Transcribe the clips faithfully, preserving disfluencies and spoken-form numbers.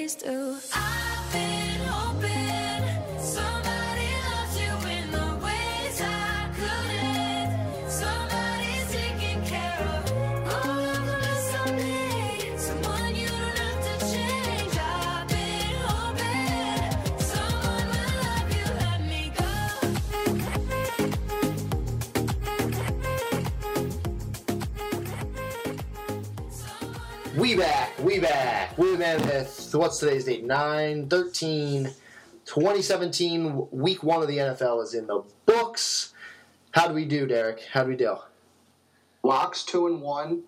always do. I've been hoping somebody loves you in the ways I couldn't. Somebody's taking care of all of the mess I made. Someone you don't have to change. I've been hoping someone will love you, let me We back, we back. We're Mammoth. What's today's date? nine thirteen twenty seventeen. Week one of the N F L is in the books. How do we do, Derek? How do we do? Locks two and one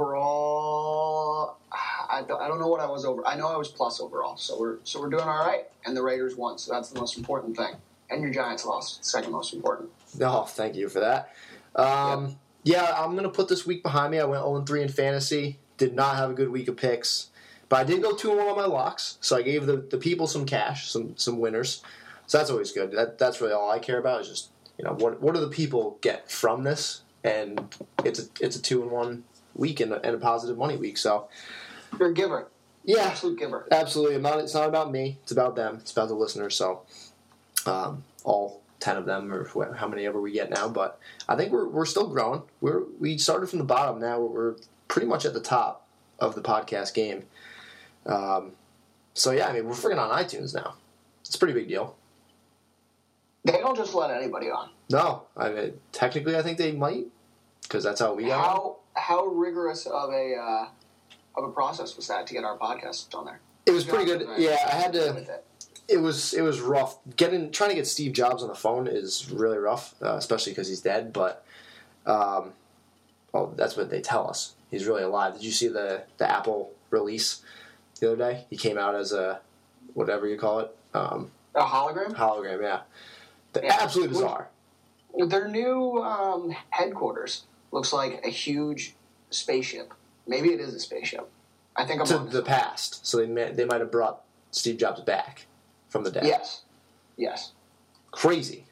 overall. I don't, I don't know what I was over. I know I was plus overall, so we're so we're doing all right. And the Raiders won, so that's the most important thing. And your Giants lost, second most important. Oh, thank you for that. Um, yep. Yeah, I'm gonna put this week behind me. I went oh and three in fantasy. Did not have a good week of picks, but I did go two and one on my locks. So I gave the, the people some cash, some some winners. So that's always good. That that's really all I care about is just you know what what do the people get from this, and it's a it's a two and one week and a, and a positive money week. So you're a giver, yeah, absolute giver, absolutely. I'm not, it's not about me. It's about them. It's about the listeners. So um, all ten of them or how many ever we get now, but I think we're we're still growing. We're we started from the bottom. Now we're pretty much at the top of the podcast game. Um, so, yeah, I mean, we're freaking on iTunes now. It's a pretty big deal. They don't just let anybody on. No. I mean, technically, I think they might, because that's how we got How on. how rigorous of a uh, of a process was that to get our podcast on there? It was pretty good. Right. Yeah, I had to... It. it was it was rough. Getting Trying to get Steve Jobs on the phone is really rough, uh, especially because he's dead, but... Um, well, that's what they tell us. He's really alive. Did you see the, the Apple release the other day? He came out as a, whatever you call it. Um, A hologram? hologram, yeah. The, Yeah. Absolutely bizarre. Their new um, headquarters looks like a huge spaceship. Maybe it is a spaceship. I think I'm To on the past. So they may, they might have brought Steve Jobs back from the dead. Yes. Yes. Crazy.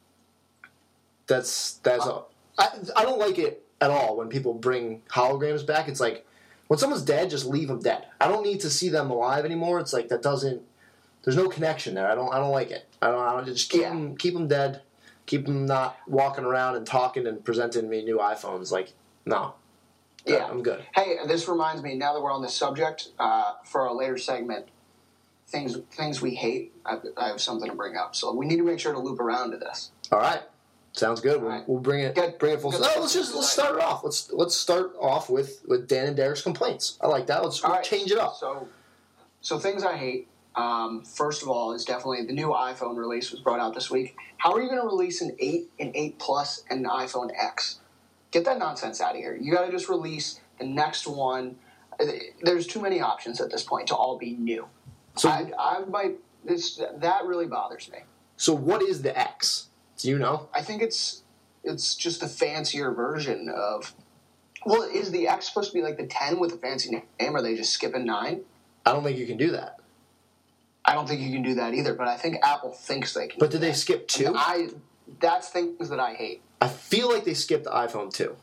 That's, that's Uh, all. I, I don't like it at all when people bring holograms back. It's like, when someone's dead, just leave them dead. I don't need to see them alive anymore. It's like, that doesn't, there's no connection there. I don't I don't like it. I don't, I don't just keep, Yeah. them, keep them dead. Keep them not walking around and talking and presenting me new iPhones. Like, no. Yeah. I'm good. Hey, this reminds me, now that we're on this subject, uh, for our later segment, things things we hate, I, I have something to bring up. So we need to make sure to loop around to this. All right. Sounds good. We'll, right. we'll bring it Good. bring it full. Good. No, let's just let's start it off. Let's let's start off with, with Dan and Derek's complaints. I like that. Let's All right. change it up. So, so things I hate. Um, first of all, is definitely the new iPhone release was brought out this week. How are you going to release an eight, an eight Plus, and an iPhone X? Get that nonsense out of here. You got to just release the next one. There's too many options at this point to all be new. So I, I might. This that really bothers me. so what is the X? Do you know? I think it's it's just a fancier version of. Well, is the X supposed to be like the ten with a fancy name? Or are they just skipping nine? I don't think you can do that. I don't think you can do that either, but I think Apple thinks they can. But do did they that. skip two? And I that's things that I hate. I feel like they skipped the iPhone two.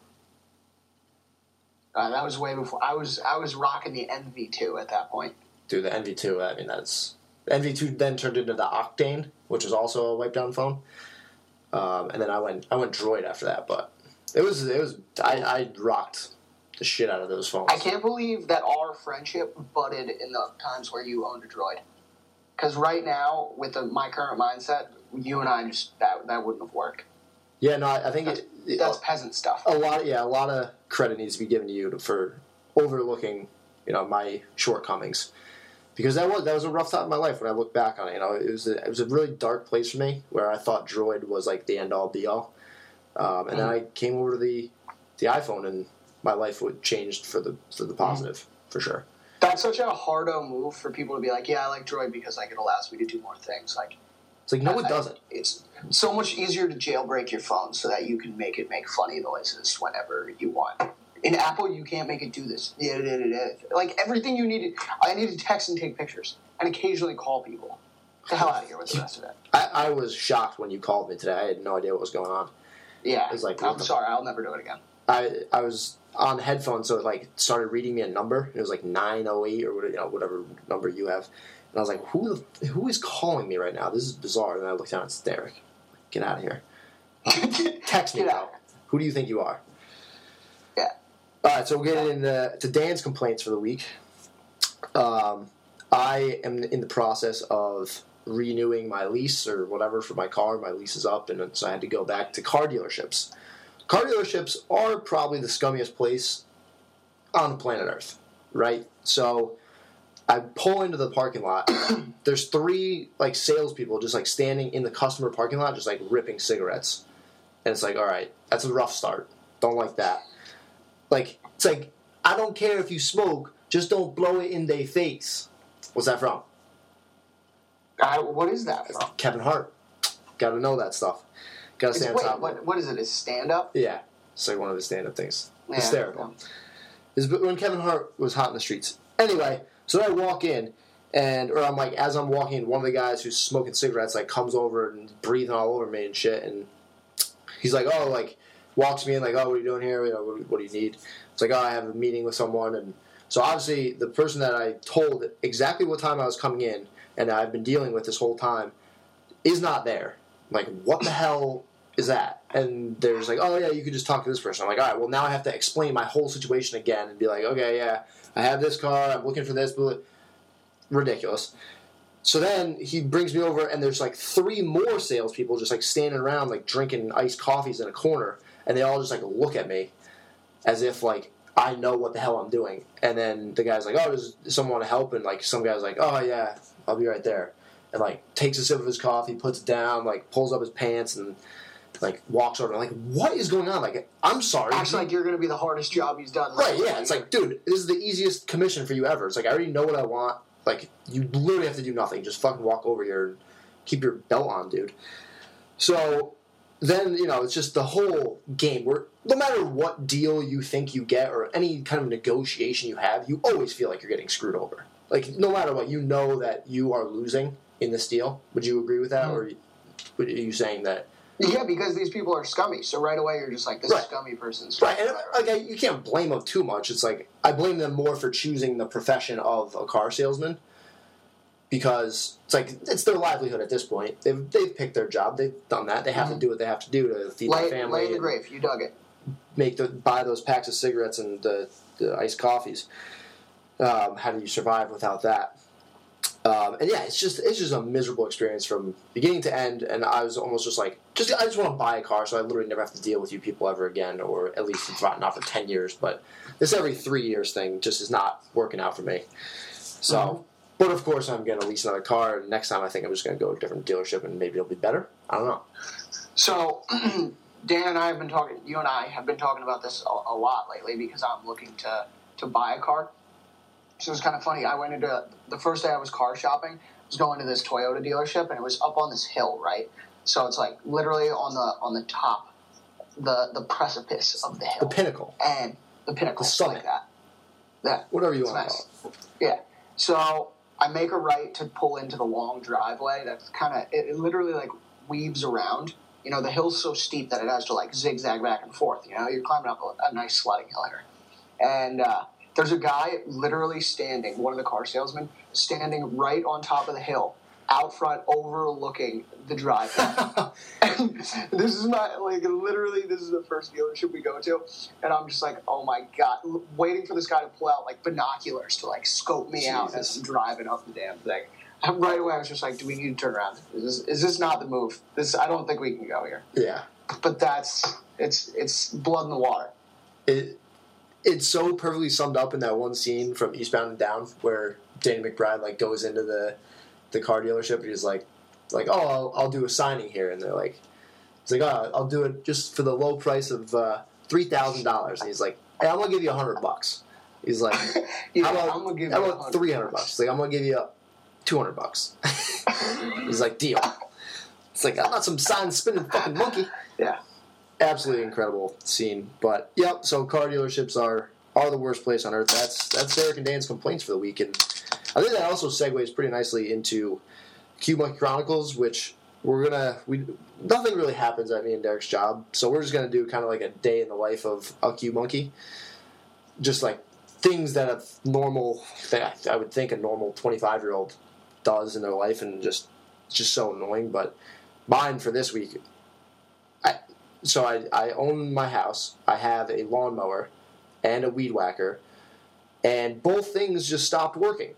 Uh, that was way before I was I was rocking the N V two at that point. Dude, the N V two. I mean, that's N V two then turned into the Octane, which is also a wipe down phone. Um, and then I went I went Droid after that, but it was it was I, I rocked the shit out of those phones. I can't believe that our friendship budded in the times where you owned a Droid. Because right now, with the, my current mindset, you and I just that that wouldn't have worked. Yeah, no, I, I think That's, it, it, that's peasant stuff. a lot. Yeah, a lot of credit needs to be given to you for overlooking, you know, my shortcomings, because that was that was a rough time in my life when I look back on it. You know, it was a, it was a really dark place for me where I thought Droid was like the end all be all, um, and mm-hmm. then I came over to the the iPhone and my life would changed for the for the positive mm-hmm. for sure. That's such a hardo move for people to be like, yeah, I like Droid because like it allows me to do more things. Like, it's like no, I, it doesn't. I, it's so much easier to jailbreak your phone so that you can make it make funny noises whenever you want. In Apple, you can't make it do this. Like everything you needed, I need to text and take pictures and occasionally call people. Get the hell out of here with the rest of it. I, I was shocked when you called me today. I had no idea what was going on. Yeah, it was like, I'm sorry, I'll never do it again. I I was on headphones, so it like started reading me a number. It was like nine oh eight or you know whatever number you have, And I was like, who the, who is calling me right now? This is bizarre. And I looked down, it's Derek. Get out of here. Text me Get now. out. Who do you think you are? Yeah. All right, so we're getting into to Dan's complaints for the week. Um, I am in the process of renewing my lease or whatever for my car. My lease is up, and so I had to go back to car dealerships. Car dealerships are probably the scummiest place on the planet Earth, right? So I pull into the parking lot. There's three like salespeople just like standing in the customer parking lot, just like ripping cigarettes, and it's like, all right, that's a rough start. Don't like that. Like it's like I don't care if you smoke, just don't blow it in their face. What's that from? I, what is that from? Kevin Hart. Got to know that stuff. Got to Is, stay on wait, top of it. what, what is it? Is stand-up? Yeah, it's like one of his stand-up things. Yeah, Hysterical. Is when Kevin Hart was hot in the streets. Anyway, so then I walk in, and or I'm like, as I'm walking in, one of the guys who's smoking cigarettes like comes over and breathing all over me and shit, and he's like, oh, like walks me in, like, oh, what are you doing here? You know, what, what do you need? It's like, oh, I have a meeting with someone, and so obviously the person that I told exactly what time I was coming in, and I've been dealing with this whole time, is not there. Like, what the hell is that? And there's like, oh, yeah, you could just talk to this person. I'm like, all right, well, now I have to explain my whole situation again and be like, okay, yeah, I have this car, I'm looking for this, but ridiculous. So then he brings me over, and there's like three more salespeople just like standing around, like drinking iced coffees in a corner, and they all just like look at me as if like I know what the hell I'm doing. And then the guy's like, oh, does someone want to help? And like some guy's like, oh, yeah, I'll be right there. And like takes a sip of his coffee, puts it down, like pulls up his pants, and like walks over. I'm like, what is going on? Like, I'm sorry. Acts like you're going to be the hardest job he's done. Right, yeah. It's like, dude, this is the easiest commission for you ever. It's like, I already know what I want. Like, you literally have to do nothing. Just fucking walk over here and keep your belt on, dude. So then, you know, it's just the whole game where no matter what deal you think you get or any kind of negotiation you have, you always feel like you're getting screwed over. Like, no matter what, you know that you are losing in this deal. Would you agree with that? Mm-hmm. Or are you saying that? Yeah, because these people are scummy. So right away you're just like, this right. is scummy person's right. And like, I, you can't blame them too much. It's like I blame them more for choosing the profession of a car salesman because it's like it's their livelihood at this point. They've they've picked their job. They've done that. They have mm-hmm. to do what they have to do to feed lay, their family. Lay in the grave. You dug it. Make the buy those packs of cigarettes and the, the iced coffees. Um, how do you survive without that? Um, and yeah, it's just it's just a miserable experience from beginning to end. And I was almost just like, just I just want to buy a car so I literally never have to deal with you people ever again, or at least it's not, not for ten years. But this every three years thing just is not working out for me. So, mm-hmm. But of course, I'm going to lease another car. And next time, I think I'm just going to go to a different dealership and maybe it'll be better. I don't know. So, Dan and I have been talking. You and I have been talking about this a, a lot lately because I'm looking to to buy a car. So it was kind of funny. I went into the first day I was car shopping. I was going to this Toyota dealership, and it was up on this hill, right? So it's like literally on the on the top, the the precipice of the hill, the pinnacle, and the pinnacle, the summit, like that. Yeah, whatever you it's want nice. to call it. Yeah. So I make a right to pull into the long driveway. That's kind of it, it. Literally like weaves around. You know, the hill's so steep that it has to like zigzag back and forth. You know, you're climbing up a, a nice sledding hill here, and. uh There's a guy literally standing, one of the car salesmen, standing right on top of the hill, out front, overlooking the driveway. And this is my, like, literally, this is the first dealership we go to, and I'm just like, oh my God, waiting for this guy to pull out, like, binoculars to, like, scope me Jesus. out as I'm driving up the damn thing. And right away, I was just like, do we need to turn around? Is this, is this not the move? This I don't think we can go here. Yeah. But that's, it's it's blood in the water. It... It's so perfectly summed up in that one scene from Eastbound and Down where Danny McBride like goes into the the car dealership and he's like, like oh, I'll, I'll do a signing here, and they're like, he's like, oh, I'll do it just for the low price of uh, three thousand dollars, and he's like, hey, I'm gonna give you a hundred bucks. He's like, yeah, how about, I'm gonna give how you about three hundred bucks? He's like, I'm gonna give you two hundred bucks. He's like, deal. It's like, I'm not some sign spinning fucking monkey. Yeah. Absolutely incredible scene, but yep. So car dealerships are are the worst place on earth. That's that's Derek and Dan's complaints for the week, and I think that also segues pretty nicely into Q Monkey Chronicles, which we're gonna we nothing really happens at me and Derek's job, so we're just gonna do kind of like a day in the life of a Q Monkey, just like things that a normal that I would think a normal twenty-five year old does in their life, and just it's just so annoying. But mine for this week, I so I I own my house. I have a lawnmower and a weed whacker, and both things just stopped working,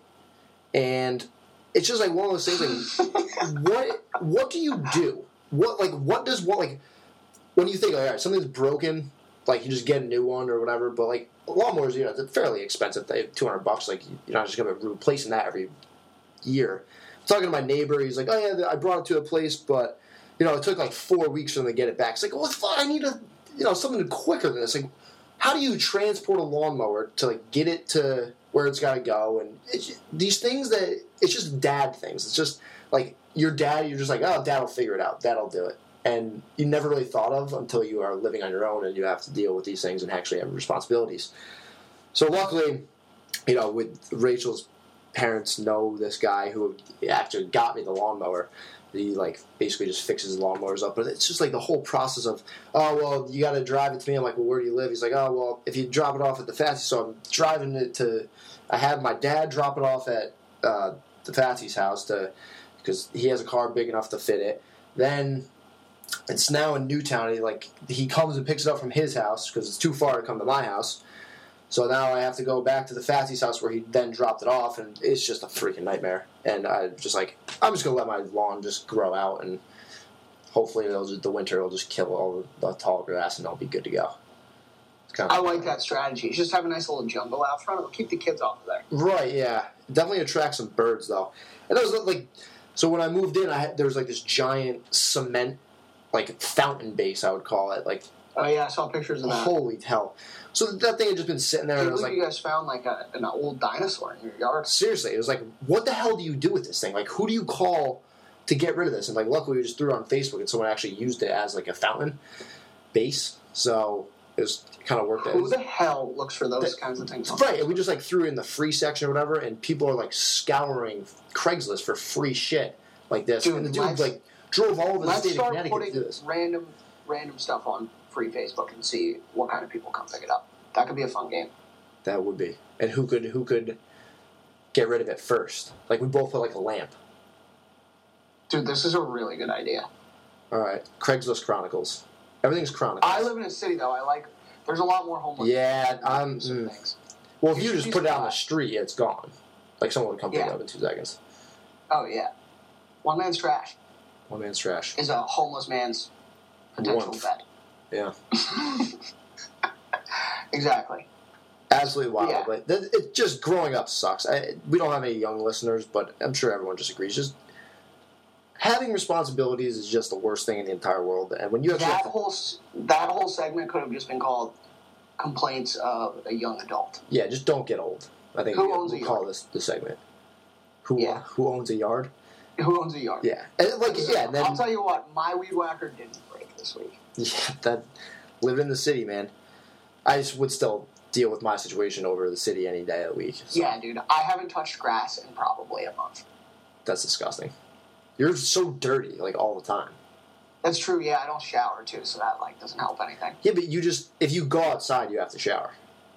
and it's just like one of those things. Like, what what do you do? What like what does what like when you think, all right, something's broken, like you just get a new one or whatever. But like lawnmowers, you know, they're fairly expensive. They have two hundred bucks. Like you're not just gonna be replacing that every year. I'm talking to my neighbor. He's like, oh yeah, I brought it to a place, but you know, it took like four weeks for them to get it back. It's like, well, it's fine. I need a you know something quicker than this. Like, how do you transport a lawnmower to like get it to where it's got to go? And it's, these things that it's just dad things. It's just like your dad. You're just like, oh, dad will figure it out. Dad'll do it. And you never really thought of until you are living on your own and you have to deal with these things and actually have responsibilities. So luckily, you know, with Rachel's parents know this guy who actually got me the lawnmower. He like basically just fixes lawnmowers up, but it's just like the whole process of, oh well, you got to drive it to me. I'm like, well, where do you live? He's like, oh well, if you drop it off at the Fatsy, so I'm driving it to. I have my dad drop it off at uh, the Fatsy's house to because he has a car big enough to fit it. Then it's now in Newtown. He like he comes and picks it up from his house because it's too far to come to my house. So now I have to go back to the Fatsy's house where he then dropped it off, and it's just a freaking nightmare. And I just like, I'm just going to let my lawn just grow out, and hopefully it'll just, the winter will just kill all the, the tall grass, and I'll be good to go. It's kind of I like that strategy. Just have a nice little jungle out front. It'll keep the kids off of there. Right, yeah. It definitely attracts some birds, though. And that was like, so when I moved in, I had, there was like this giant cement, like fountain base, I would call it. Like, Oh yeah, I saw pictures of that. holy hell. So that thing had just been sitting there, I and can't I was believe like, you guys found like a, an old dinosaur in your yard. seriously, it was like, what the hell do you do with this thing? Like, who do you call to get rid of this? And like, luckily, we just threw it on Facebook, and someone actually used it as like a fountain base. So it was kind of worked out. Who the hell looks for those That- kinds of things? Right, and we just like threw it in the free section or whatever, and people are like scouring Craigslist for free shit like this. Dude, and the dude let's- like drove all over the Let's state of start Connecticut to putting do this. random, random stuff on free Facebook and see what kind of people come pick it up. That could be a fun game. That would be. And who could who could get rid of it first? Like we both put like a lamp. Dude, this is a really good idea. All right, Craigslist Chronicles. Everything's Chronicles. I live in a city though. I like. There's a lot more homeless. Yeah, people I'm- doing some mm. things. Well, if You you should just be put it out on the surprised. street, it's gone. Like someone would come pick it Yeah. up in two seconds. Oh yeah, one man's trash One man's trash. is a homeless man's potential Warmth. bed. Yeah. Exactly. Absolutely wild. Yeah. But th- it just growing up sucks. I, we don't have any young listeners, but I'm sure everyone just agrees. Just having responsibilities is just the worst thing in the entire world. And when you actually That have to, whole s- that whole segment could have just been called "Complaints of a Young Adult." yeah, just don't get old. I think Who we'll, owns a we'll call yard? this the segment. Who Yeah. who owns a yard? Who owns a yard? Yeah, and like yeah. And then I'll tell you what, my weed whacker didn't break this week. yeah, that living in the city, man. I just would still deal with my situation over the city any day of the week. So Yeah, dude, I haven't touched grass in probably a month. that's disgusting. You're so dirty, like all the time. That's true. Yeah, I don't shower too, so that like doesn't help anything. Yeah, but you just if you go outside, you have to shower.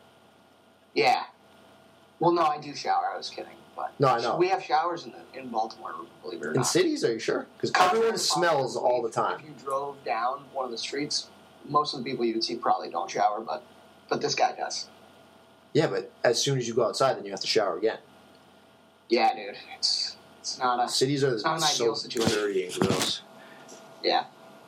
Yeah. Well, no, I do shower. I was kidding, but No, I know. we have showers in the, in Baltimore. Believe it or In not. cities, are you sure? Because Contrary everyone to smells popular all the belief, time. If you drove down one of the streets, most of the people you would see probably don't shower, but but this guy does. Yeah, but as soon as you go outside, then you have to shower again. Yeah, dude, it's it's not a Cities are not an so ideal situation. dirty and gross. yeah.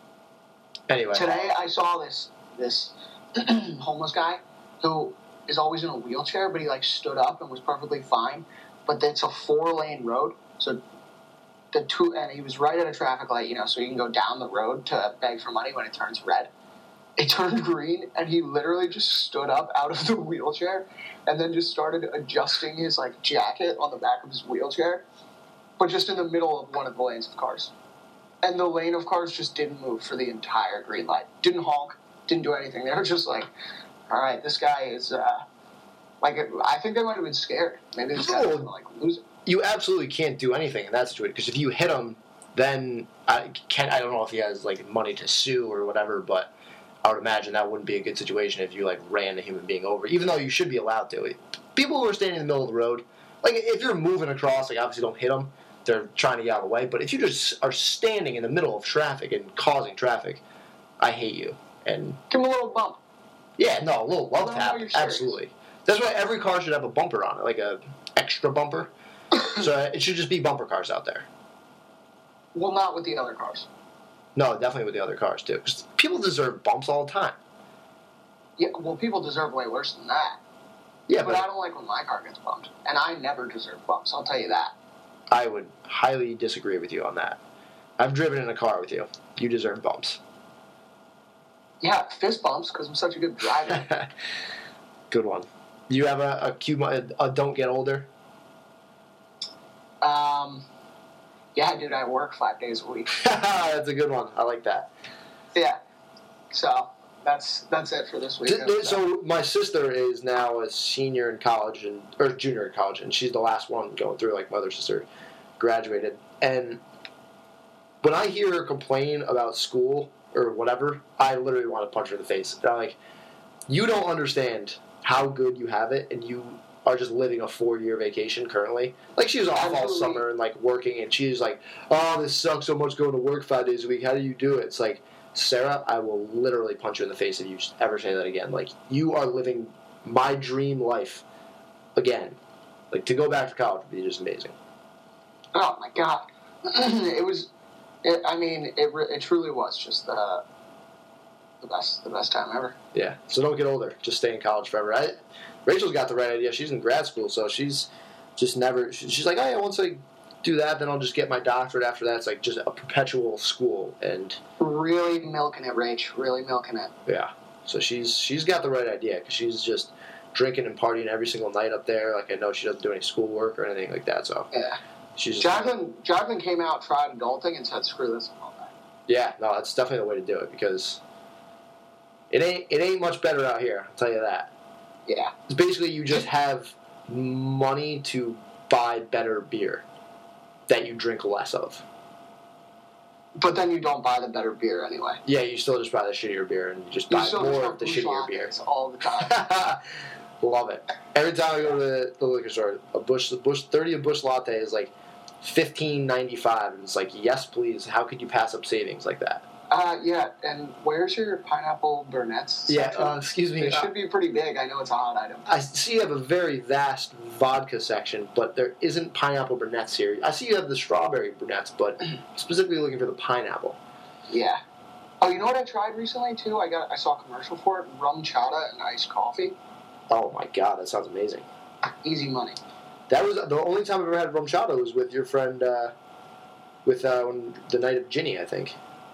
Anyway, Today I saw this this homeless guy who is always in a wheelchair, but he like stood up and was perfectly fine. But it's a four lane road, so the two and he was right at a traffic light, you know, so you can go down the road to beg for money when it turns red. It turned green, and he literally just stood up out of the wheelchair, and then just started adjusting his like jacket on the back of his wheelchair, but just in the middle of one of the lanes of cars. And the lane of cars just didn't move for the entire green light. Didn't honk, didn't do anything. They were just like, all right, this guy is, uh, like, I think they might have been scared. Maybe this guy's Oh. going to, like, lose it. you absolutely can't do anything in that situation because if you hit him, then I can I don't know if he has like money to sue or whatever, but I would imagine that wouldn't be a good situation if you like ran a human being over, even though you should be allowed to. People who are standing in the middle of the road, like if you're moving across, like obviously don't hit them. they're trying to get out of the way. But if you just are standing in the middle of traffic and causing traffic, I hate you. And Give him a little bump. yeah, no, a little love Let 'em know tap, you're serious. absolutely. That's why every car should have a bumper on it, like a extra bumper. So it should just be bumper cars out there. Well, not with the other cars. No, definitely with the other cars too, because people deserve bumps all the time. Yeah, well, people deserve way worse than that. Yeah, But but I don't like when my car gets bumped. And I never deserve bumps, I'll tell you that. I would highly disagree with you on that. I've driven in a car with you. You deserve bumps. Yeah, fist bumps, because I'm such a good driver. Good one. You have a, a cue, a, a don't get older? um, yeah, dude, I work five days a week. That's a good one. I like that. Yeah. So, that's that's it for this week. D- d- So my sister is now a senior in college, and or junior in college, and she's the last one going through. Like my other sister graduated, and when I hear her complain about school or whatever, I literally want to punch her in the face. I'm like, you don't understand how good you have it, and you are just living a four-year vacation currently. Like she was off all Absolutely. summer and like working, and she's like, "Oh, this sucks so much going to work five days a week. How do you do it?" It's like, Sarah, I will literally punch you in the face if you ever say that again. Like, you are living my dream life again. Like, to go back to college would be just amazing. Oh, my God. it was, it, I mean, it, re- it truly was just the, the best the best time ever. Yeah. So don't get older. Just stay in college forever. I, Rachel's got the right idea. She's in grad school, so she's just never... she- She's like, oh, yeah, once I do that, then I'll just get my doctorate after that. It's like just a perpetual school, and... Really milking it, Rach. Really milking it. Yeah. So she's she's got the right idea, because she's just drinking and partying every single night up there. Like, I know she doesn't do any schoolwork or anything like that, so Yeah. she's just... Jacqueline, Jacqueline came out, tried adulting, and said, screw this and all that. Yeah, no, that's definitely the way to do it, because it ain't it ain't much better out here, I'll tell you that. Yeah. It's basically you just have money to buy better beer that you drink less of. But then you don't buy the better beer anyway. Yeah, you still just buy the shittier beer, and you just You buy still more just of have the Busch shittier beer. lattes all the time. Love it. Every time I go to the, the liquor store, a bush, the bush, thirty a bush latte is like fifteen ninety five, and it's like, yes, please. How could you pass up savings like that? Uh, yeah, and where's your pineapple Burnett's Yeah, section? uh, excuse me. It uh, should be pretty big. I know it's a hot item. I see you have a very vast vodka section, but there isn't pineapple brunettes here. I see you have the strawberry brunettes, but specifically looking for the pineapple. Yeah. Oh, you know what I tried recently too? I got I saw a commercial for it. Rum chata and iced coffee. Oh my god, that sounds amazing. Easy money. That was the only time I've ever had rum chata was with your friend, uh, with uh, when, the night of Ginny, I think.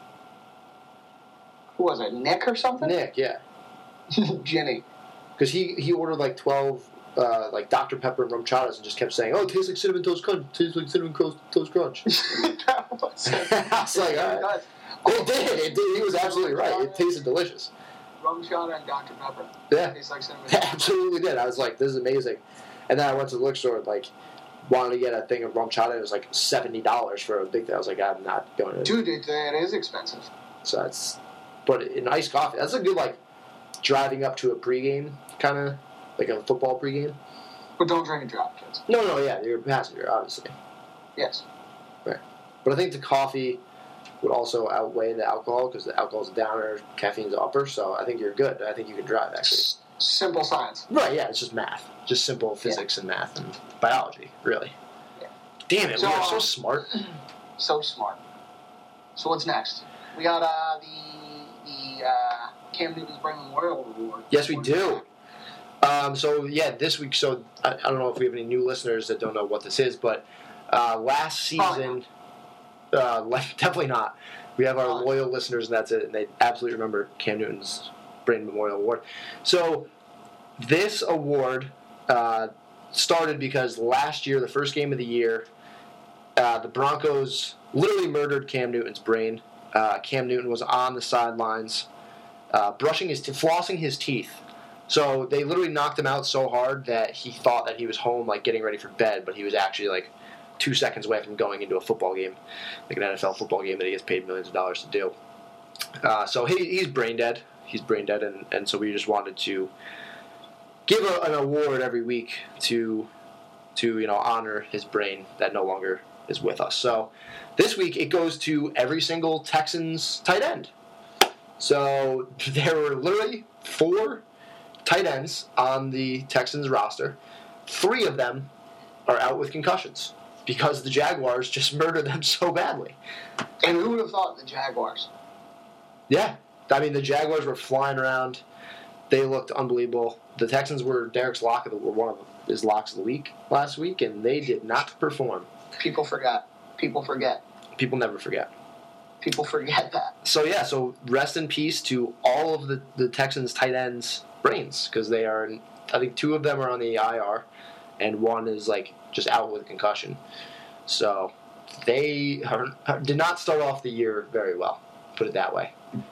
Who was it? Nick or something? Nick, yeah, Ginny. because he he ordered like twelve. Uh, like Doctor Pepper and rum chatas, and just kept saying, "Oh, it tastes like cinnamon toast crunch. It tastes like cinnamon Coast- toast crunch." That was it. I was like, all It right. does. It did. It did. He was absolutely right. It tasted delicious. Rum chata and Doctor Pepper. Yeah. Tastes like cinnamon. It absolutely did. I was like, "This is amazing." And then I went to the liquor store, and, like, wanted to get a thing of rum chata. It was like seventy dollars for a big thing. I was like, "I'm not going to." Dude, it, it is expensive. So that's, but an iced coffee. That's a good like driving up to a pregame kind of like a football pregame. But don't drink and drive, kids. No, no, yeah, you're a passenger, obviously. Yes. Right. But I think the coffee would also outweigh the alcohol because the alcohol's a downer, caffeine's an upper. So I think you're good. I think you can drive actually. S- simple science. Right? Yeah, it's just math, just simple physics and math and biology, really. Yeah. Damn it, So, we are so uh, smart. So smart. So what's next? We got uh, the the uh, Cam Newton's Brain Memorial Award. Yes, we do. Um, so yeah, this week. So I, I don't know if we have any new listeners that don't know what this is, but uh, last season, uh, like, definitely not. We have our Probably. loyal listeners, and that's it. And they absolutely remember Cam Newton's Brain Memorial Award. So this award uh, started because last year, the first game of the year, uh, the Broncos literally murdered Cam Newton's brain. Uh, Cam Newton was on the sidelines, uh, brushing his, t- flossing his teeth. So they literally knocked him out so hard that he thought that he was home, like getting ready for bed, but he was actually like two seconds away from going into a football game, like an N F L football game that he gets paid millions of dollars to do. Uh, so he, he's brain dead. He's brain dead, and, and so we just wanted to give a, an award every week to to you know honor his brain that no longer is with us. So this week it goes to every single Texans tight end. So there were literally four tight ends on the Texans roster. Three of them are out with concussions because the Jaguars just murdered them so badly. And who would have thought the Jaguars? Yeah. I mean, the Jaguars were flying around. They looked unbelievable. The Texans were Derek's lock of the, were one of his locks of the week last week, and they did not perform. People forgot. People forget. People never forget. People forget that. So, yeah, so rest in peace to all of the, the Texans' tight ends' brains, because they are, I think two of them are on the I R, and one is, like, just out with a concussion. So they are, did not start off the year very well, put it that way.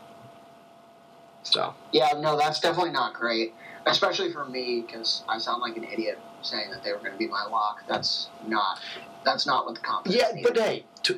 So Yeah, no, that's definitely not great, especially for me because I sound like an idiot saying that they were going to be my lock. That's not. That's not what the confidence. yeah, needed. but hey, to,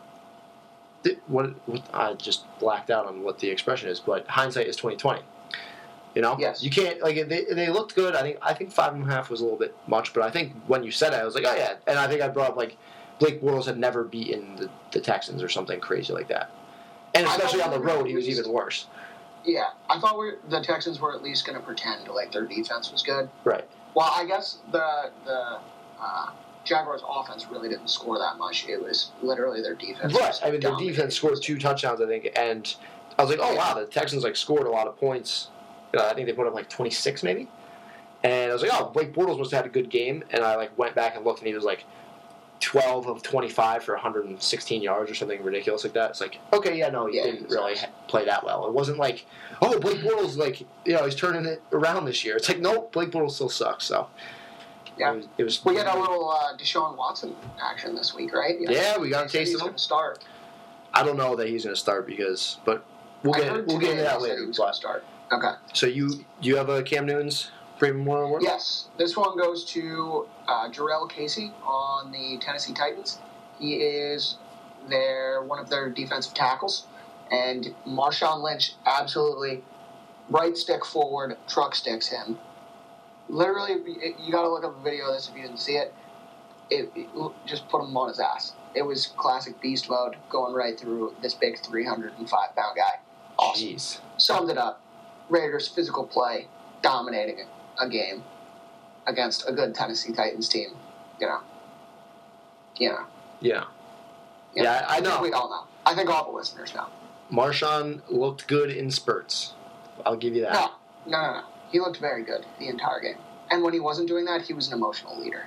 th- what, what I just blacked out on what the expression is, but hindsight is twenty twenty. You know, Yes. you can't like they they looked good. I think I think five and a half was a little bit much, but I think when you said it, I was like, oh yeah, and I think I brought up like Blake Bortles had never beaten the, the Texans or something crazy like that, and I especially thought on the we were road, he was at least- even worse. Yeah, I thought we the Texans were at least going to pretend like their defense was good. Right. Well, I guess the the uh, Jaguars' offense really didn't score that much. It was literally their defense. Right. was I mean, their dominating. defense scored two touchdowns, I think, and I was like, oh wow, the Texans like scored a lot of points. You know, I think they put up like twenty-six maybe, and I was like, oh, Blake Bortles must have had a good game, and I like went back and looked, and he was like twelve of twenty-five for one hundred sixteen yards or something ridiculous like that. It's like, okay, yeah, no, he Yeah, didn't really ha- play that well. It wasn't like, oh, Blake Bortles like you know he's turning it around this year. It's like, no, Blake Bortles still sucks. So Yeah. it was. It was We get a little uh, Deshaun Watson action this week, right? Yeah, we got a They said taste he's of him. going to start. I don't know that he's going to start because, but we'll I get heard we'll get today into that they said later. he was But- going to start. Okay. So you you have a Cam Newton's Premium Memorial Award? Yes, this one goes to uh, Jarrell Casey on the Tennessee Titans. He is their one of their defensive tackles, and Marshawn Lynch absolutely right stick forward truck sticks him. Literally, it, you got to look up a video of this if you didn't see it. It, it. Just put him on his ass. It was classic beast mode going right through this big three hundred five pound guy. Awesome. Jeez. Summed it up. Raiders physical play, dominating a game against a good Tennessee Titans team. You know. You know. Yeah. You Yeah, I- I think know. We all know. I think all the listeners know. Marshawn looked good in spurts. I'll give you that. No, no, no, no. He looked very good the entire game. And when he wasn't doing that, he was an emotional leader.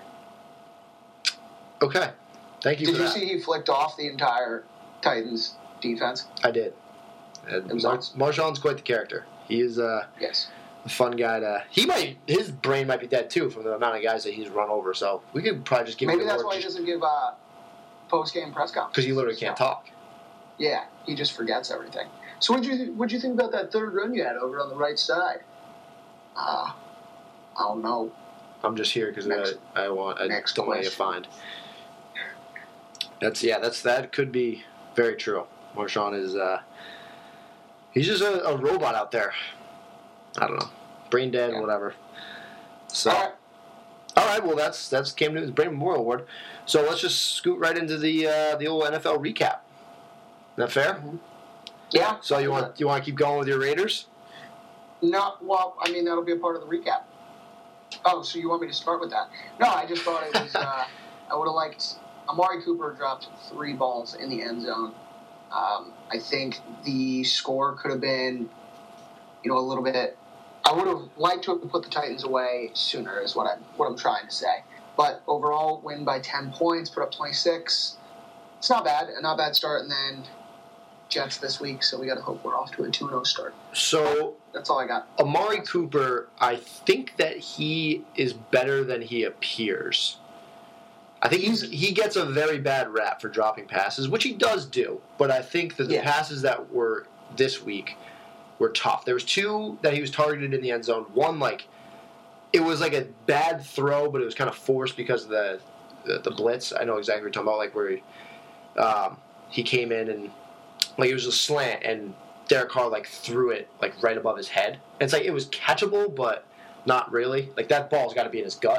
Okay. Thank you Did for you that. see he flicked off the entire Titans defense? I did. And It was Mar- awesome. Marshawn's quite the character. He is uh, Yes. a fun guy to. He might. His brain might be dead too from the amount of guys that he's run over. So we could probably just give Maybe him that's why he doesn't give uh, post-game press conferences. because he literally can't talk. Yeah, he just forgets everything. So what did you what you think about that third run you had over on the right side? Uh, I don't know. I'm just here because Next- I, I want. I next don't want to get question. fined. That's yeah. That's that could be very true. Marshawn is. Uh, he's just a, a robot out there. I don't know, brain dead, Yeah. whatever. So. All right. All right, well, that's that's Cam Newton's Brain Memorial Award. So let's just scoot right into the uh, the old N F L recap. Is that fair? Yeah. So you want you want to keep going with your Raiders? No, well, I mean, that'll be a part of the recap. Oh, so you want me to start with that? No, I just thought it was, uh, I would have liked, Amari Cooper dropped three balls in the end zone. Um, I think the score could have been, you know, a little bit, I would have liked to have put the Titans away sooner is what I'm, what I'm trying to say. But overall, win by ten points, put up twenty-six. It's not bad, a not bad start, and then Jets this week, so we got to hope we're off to a two and oh start. So That's all I got. Amari Cooper, I think that he is better than he appears. I think he's he gets a very bad rap for dropping passes, which he does do. But I think that the Yeah. passes that were this week were tough. There was two that he was targeted in the end zone. One, like, it was like a bad throw, but it was kind of forced because of the the, the blitz. I know exactly what you're talking about, like where he, um, he came in and like it was a slant and Derek Carr like threw it like right above his head. And it's like it was catchable, but not really. Like that ball's got to be in his gut.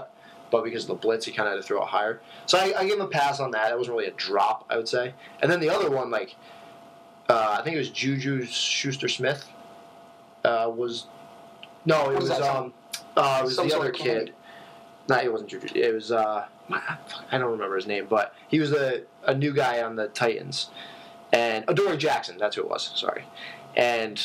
but because of the blitz, he kind of had to throw it higher. So I, I give him a pass on that. That wasn't really a drop, I would say. And then the other one, like, uh, I think it was Juju Schuster-Smith, uh, was, no, it Was was, that some- um, uh, it was some the sort other of candy? kid. No, it wasn't Juju. It was, uh, I don't remember his name, but he was a, a new guy on the Titans. And Adoree Jackson, that's who it was, sorry. And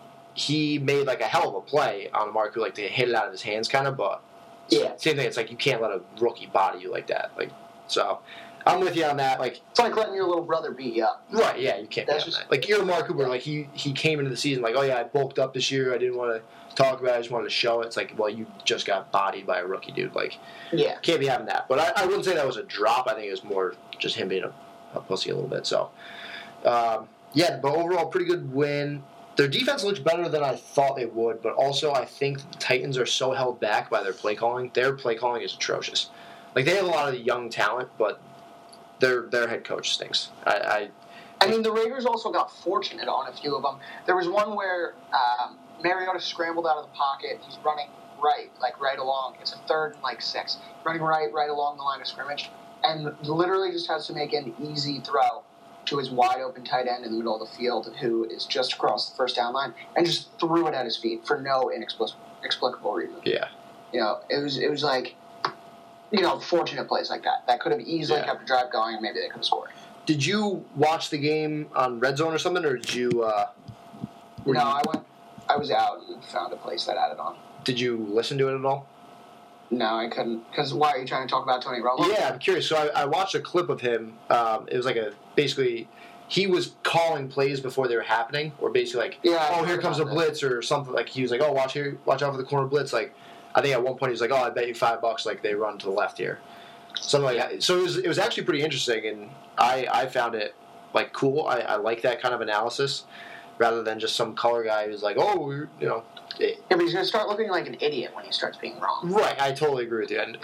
he made like a hell of a play on Mark, who like to hit it out of his hands, kind of. But Yeah. same thing. It's like you can't let a rookie body you like that. Like, so I'm with you on that. Like, It's like letting your little brother beat you up. right? Yeah, you can't. That's Be on just- that. Like you're Mark Cooper. Like he he came into the season like, oh yeah, I bulked up this year. I didn't want to talk about it. I just wanted to show it. It's like, well, you just got bodied by a rookie, dude. Like, Yeah. can't be having that. But I, I wouldn't say that was a drop. I think it was more just him being a, a pussy a little bit. So, um, yeah, but overall, pretty good win. Their defense looks better than I thought they would, but also I think the Titans are so held back by their play calling. Their play calling is atrocious. Like, they have a lot of young talent, but their their head coach stinks. I, I I mean, the Raiders also got fortunate on a few of them. There was one where um, Mariota scrambled out of the pocket. He's running right, like right along. It's a third and like six. Running right, right along the line of scrimmage. And literally just has to make an easy throw to his wide open tight end in the middle of the field, who is just across the first down line, and just threw it at his feet for no inexplicable inexplicable reason. yeah. You know, it was it was like, you know, fortunate plays like that. That could have easily Yeah. kept the drive going, and maybe they could have scored. Did you watch the game on Red Zone or something, or did you? Uh, were No, you- I went. I was out and found a place that had it on. Did you listen to it at all? No, I couldn't. Because why are you trying to talk about Tony Romo? Yeah, I'm curious. So I, I watched a clip of him. Um, it was like a basically he was calling plays before they were happening, or basically like, Yeah, I oh, here heard comes a about blitz or something. Like he was like, oh, watch here, watch out for the corner blitz. Like I think at one point he was like, oh, I bet you five bucks like they run to the left here, something like that. So it was it was actually pretty interesting, and I I found it like cool. I, I like that kind of analysis rather than just some color guy who's like, oh, we're, you know. It, Yeah, but he's going to start looking like an idiot when he starts being wrong. Right, I totally agree with you, and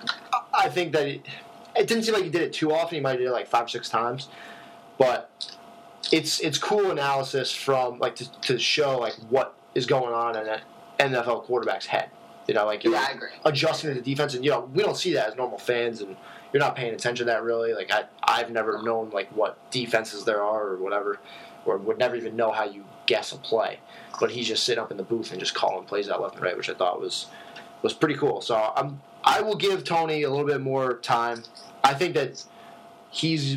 I think that it, it didn't seem like he did it too often. He might have did it like five, six times, but it's it's cool analysis from like to, to show like what is going on in an N F L quarterback's head. You know, like Yeah, I agree. adjusting to the defense, and you know we don't see that as normal fans, and you're not paying attention to that really. Like I I've never known like what defenses there are or whatever, or would never even know how you guess a play. But he's just sitting up in the booth and just calling plays out left and right, which I thought was was pretty cool. So I'm I will give Tony a little bit more time. I think that he's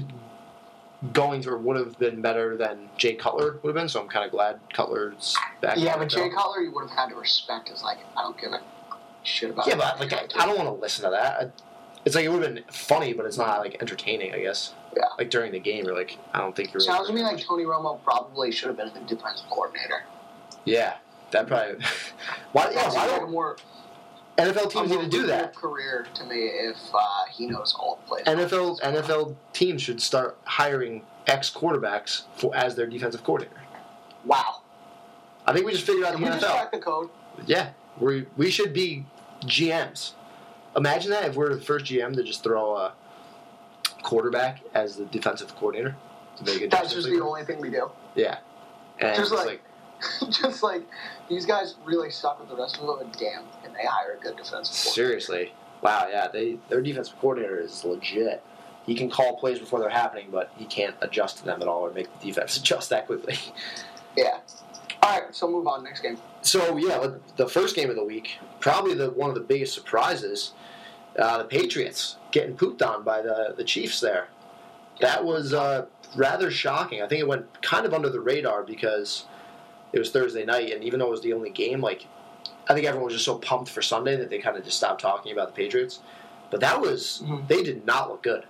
going to or would have been better than Jay Cutler would have been. So I'm kind of glad Cutler's back. Yeah, on but the Jay show. Cutler, you would have had to respect as like, I don't give a shit about. Yeah, it. but like I, I don't want to listen to that. I, it's like it would have been funny, but it's not like entertaining. I guess. Yeah. Like during the game, you're like, I don't think you're. Sounds to me like Tony Romo probably should have been the defensive coordinator. Yeah, that probably. Why? Yeah, That why seems like a don't more N F L a teams more need to do that? lucrative career to me if uh, he knows all the plays. N F L N F L teams should start hiring ex quarterbacks for as their defensive coordinator. Wow. I think we just figured out Can the we N F just L. crack the code? Yeah, we we should be G Ms. Imagine that if we're the first G M to just throw a quarterback as the defensive coordinator to make a That's just the only thing we do. Yeah, and Just it's like- just like these guys really suck with the rest of them, and damn, can they hire a good defensive coordinator? seriously, wow, yeah, they their defensive coordinator is legit. He can call plays before they're happening, but he can't adjust to them at all or make the defense adjust that quickly. Yeah. All right, so move on. Next game. So yeah, let- the first game of the week, probably the one of the biggest surprises, uh, the Patriots getting pooped on by the the Chiefs there. That was uh, rather shocking. I think it went kind of under the radar because it was Thursday night, and even though it was the only game, like I think everyone was just so pumped for Sunday that they kind of just stopped talking about the Patriots. But that was Mhm. they did not look good.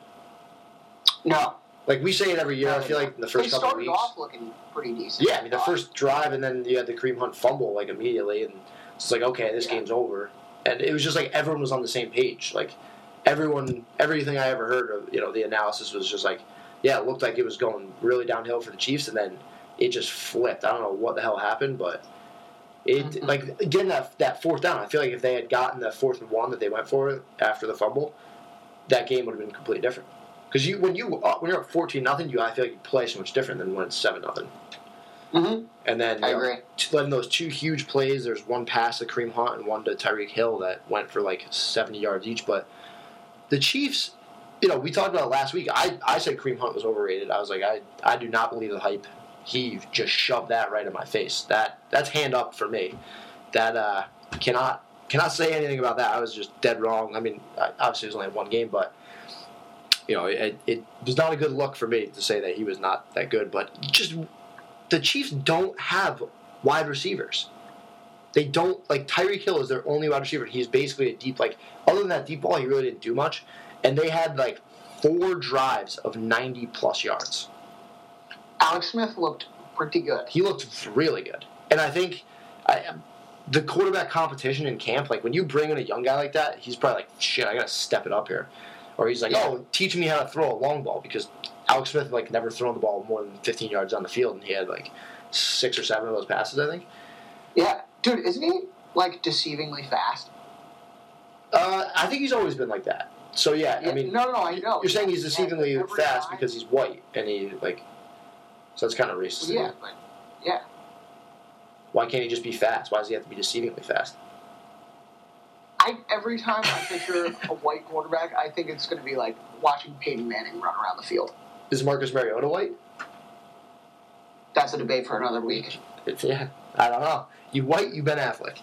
No. Like we say it every year. I feel like in the first they couple of started weeks. off looking pretty decent. Yeah, I mean the first drive, and then you had the Kareem Hunt fumble like immediately, and it's like okay, this Yeah. game's over. And it was just like everyone was on the same page. Like everyone, everything I ever heard of, you know, the analysis was just like, yeah, it looked like it was going really downhill for the Chiefs, and then it just flipped. I don't know what the hell happened, but it Mhm. like getting that that fourth down. I feel like if they had gotten the fourth and one that they went for after the fumble, that game would have been completely different. Because you when you uh, when you're up fourteen nothing, you I feel like you play so much different than when it's seven nothing. Mm-hmm. And then I you know, agree. t- letting those two huge plays, there's one pass to Kareem Hunt and one to Tyreek Hill that went for like seventy yards each. But the Chiefs, you know, we talked about it last week. I, I said Kareem Hunt was overrated. I was like, I, I do not believe the hype. He just shoved that right in my face. That That's hand up for me. That uh, cannot cannot say anything about that. I was just dead wrong. I mean, obviously it was only one game, but you know, it, it was not a good look for me to say that he was not that good. But just the Chiefs don't have wide receivers. They don't, like, Tyreek Hill is their only wide receiver. He's basically a deep, like, other than that deep ball, he really didn't do much. And they had, like, four drives of ninety-plus yards. Alex Smith looked pretty good. He looked really good. And I think I, the quarterback competition in camp, like, when you bring in a young guy like that, he's probably like, shit, I got to step it up here. Or he's like, Yeah. oh, teach me how to throw a long ball, because Alex Smith, like, never thrown the ball more than fifteen yards on the field, and he had, like, six or seven of those passes, I think. Yeah. Dude, isn't he, like, deceivingly fast? Uh, I think he's always been like that. So, yeah, Yeah, I mean, no, no, I know. you're saying he's Yeah, deceivingly every fast time- because he's white, and he, like, so that's kind of racist. Yeah, but, yeah. Why can't he just be fast? Why does he have to be deceivingly fast? I every time I picture a white quarterback, I think it's going to be like watching Peyton Manning run around the field. Is Marcus Mariota white? That's a debate for another week. It's, yeah, I don't know. You white, you Ben Affleck.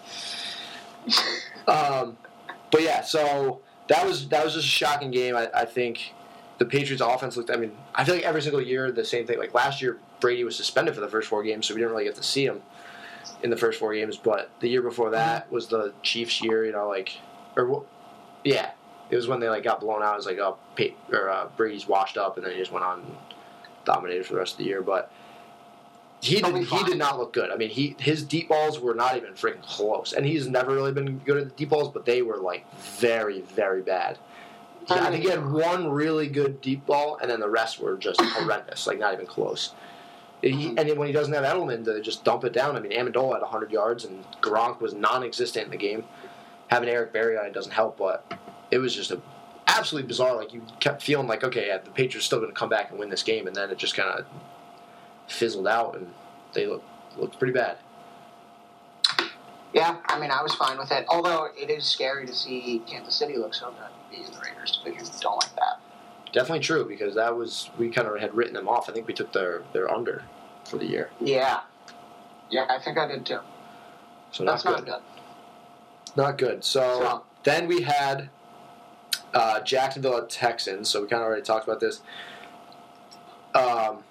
Um, but yeah, so that was that was just a shocking game. I, I think the Patriots' offense looked. I mean, I feel like every single year the same thing. Like last year, Brady was suspended for the first four games, so we didn't really get to see him in the first four games. But the year before that was the Chiefs' year. You know, like or wh- yeah, it was when they like got blown out. It was like oh, Pey- or uh, Brady's washed up, and then he just went on and dominated for the rest of the year. But He He'll did. be He fine. did not look good. I mean, he his deep balls were not even freaking close, and he's never really been good at the deep balls. But they were like very, very bad. He, I think he had one really good deep ball, and then the rest were just horrendous, like not even close. He, and then when he doesn't have Edelman to just dump it down, I mean, Amendola had one hundred yards, and Gronk was non-existent in the game. Having Eric Berry on it doesn't help, but it was just a absolutely bizarre. Like you kept feeling like, okay, yeah, the Patriots are still going to come back and win this game, and then it just kind of fizzled out, and they looked looked pretty bad. Yeah, I mean, I was fine with it. Although it is scary to see Kansas City look so good in the Raiders division. Don't like that. Definitely true, because that was we kind of had written them off. I think we took their their under for the year, Yeah. Yeah, I think I did too. so not That's good. not good. Not good. So, So- then we had uh, Jacksonville at Texans. So we kind of already talked about this. Um,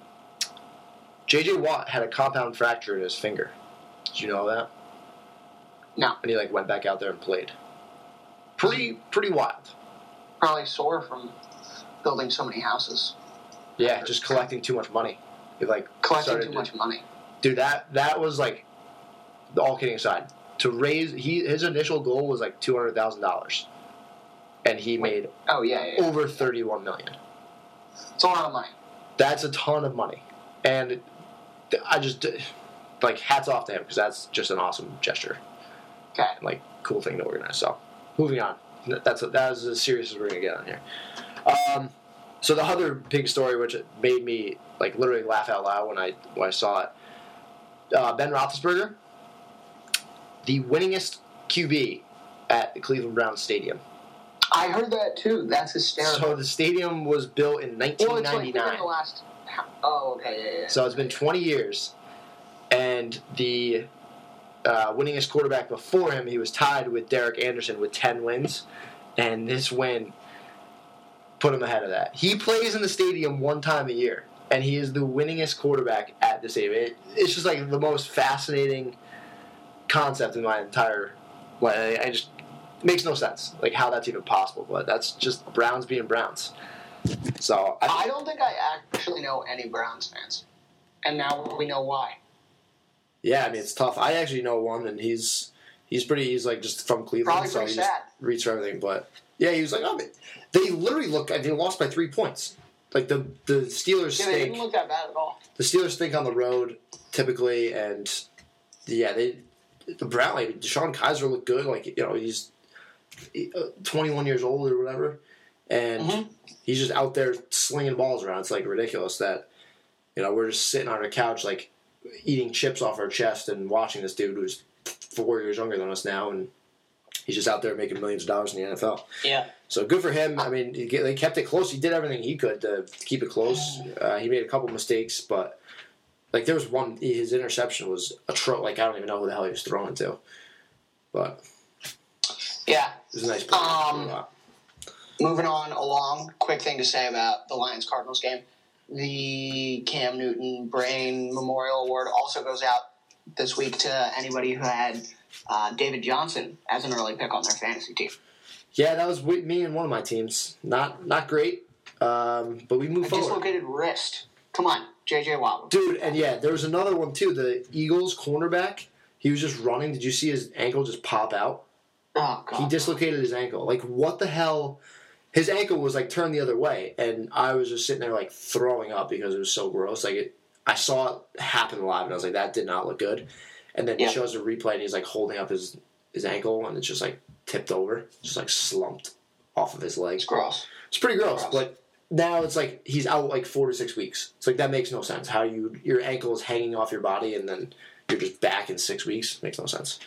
J J Watt had a compound fracture in his finger. Did you know that? No. And he like went back out there and played. Pretty pretty wild. Probably sore from building so many houses. Yeah, just collecting too much money. He like Collecting started too to- much money. Dude, that that was like, all kidding aside, to raise he his initial goal was like two hundred thousand dollars, and he made Oh, yeah, yeah. yeah. over thirty one million. It's a lot of money. That's a ton of money, and I just like hats off to him because that's just an awesome gesture Okay. and like cool thing to organize. So moving on, that's a, that was as serious as we're gonna get on here. Um, so the other big story, which made me like literally laugh out loud when I when I saw it, uh, Ben Roethlisberger, the winningest Q B at the Cleveland Browns Stadium. I heard that too. That's hysterical. So the stadium was built in well, nineteen it's like ninety-nine. within the last. Oh, okay, yeah, yeah. So it's been twenty years, and the uh, winningest quarterback before him, he was tied with Derek Anderson with ten wins, and this win put him ahead of that. He plays in the stadium one time a year, and he is the winningest quarterback at the stadium. It, it's just like the most fascinating concept in my entire. Like, I I just it makes no sense, like how that's even possible. But that's just Browns being Browns. So I, I don't think I actually know any Browns fans, and now we know why. Yeah, I mean it's tough. I actually know one, and he's he's pretty. He's like just from Cleveland, Probably so pretty he just sad. reads for everything. But yeah, he was like, oh, they literally look. They lost by three points. Like the the Steelers Yeah, they stink. didn't look that bad at all. The Steelers stink on the road typically, and yeah, they the Brown like Deshaun Kaiser looked good. Like you know he's twenty-one years old or whatever, and Mhm. he's just out there slinging balls around. It's like ridiculous that you know we're just sitting on our couch like eating chips off our chest and watching this dude who's four years younger than us now, and he's just out there making millions of dollars in the N F L. Yeah. So good for him. I mean, he, they kept it close. He did everything he could to keep it close. Uh, he made a couple mistakes, but like there was one, his interception was a tro- like I don't even know who the hell he was throwing to, but Yeah. it was a nice play. Um, Moving on along, quick thing to say about the Lions-Cardinals game. The Cam Newton Brain Memorial Award also goes out this week to anybody who had uh, David Johnson as an early pick on their fantasy team. Yeah, that was with me and one of my teams. Not not great, um, but we moved A forward. dislocated wrist. Come on, J J Watt. Dude, and yeah, there was another one too. The Eagles cornerback, he was just running. Did you see his ankle just pop out? Oh, God. He dislocated his ankle. Like, what the hell? His ankle was, like, turned the other way, and I was just sitting there, like, throwing up because it was so gross. Like, it, I saw it happen live, and I was like, that did not look good. And then Yeah. he shows a replay, and he's, like, holding up his, his ankle, and it's just, like, tipped over. Just, like, slumped off of his leg. It's gross. It's pretty gross, Gross. but now it's like he's out, like, four to six weeks. It's like, that makes no sense. How you your ankle is hanging off your body, and then you're just back in six weeks. Makes no sense.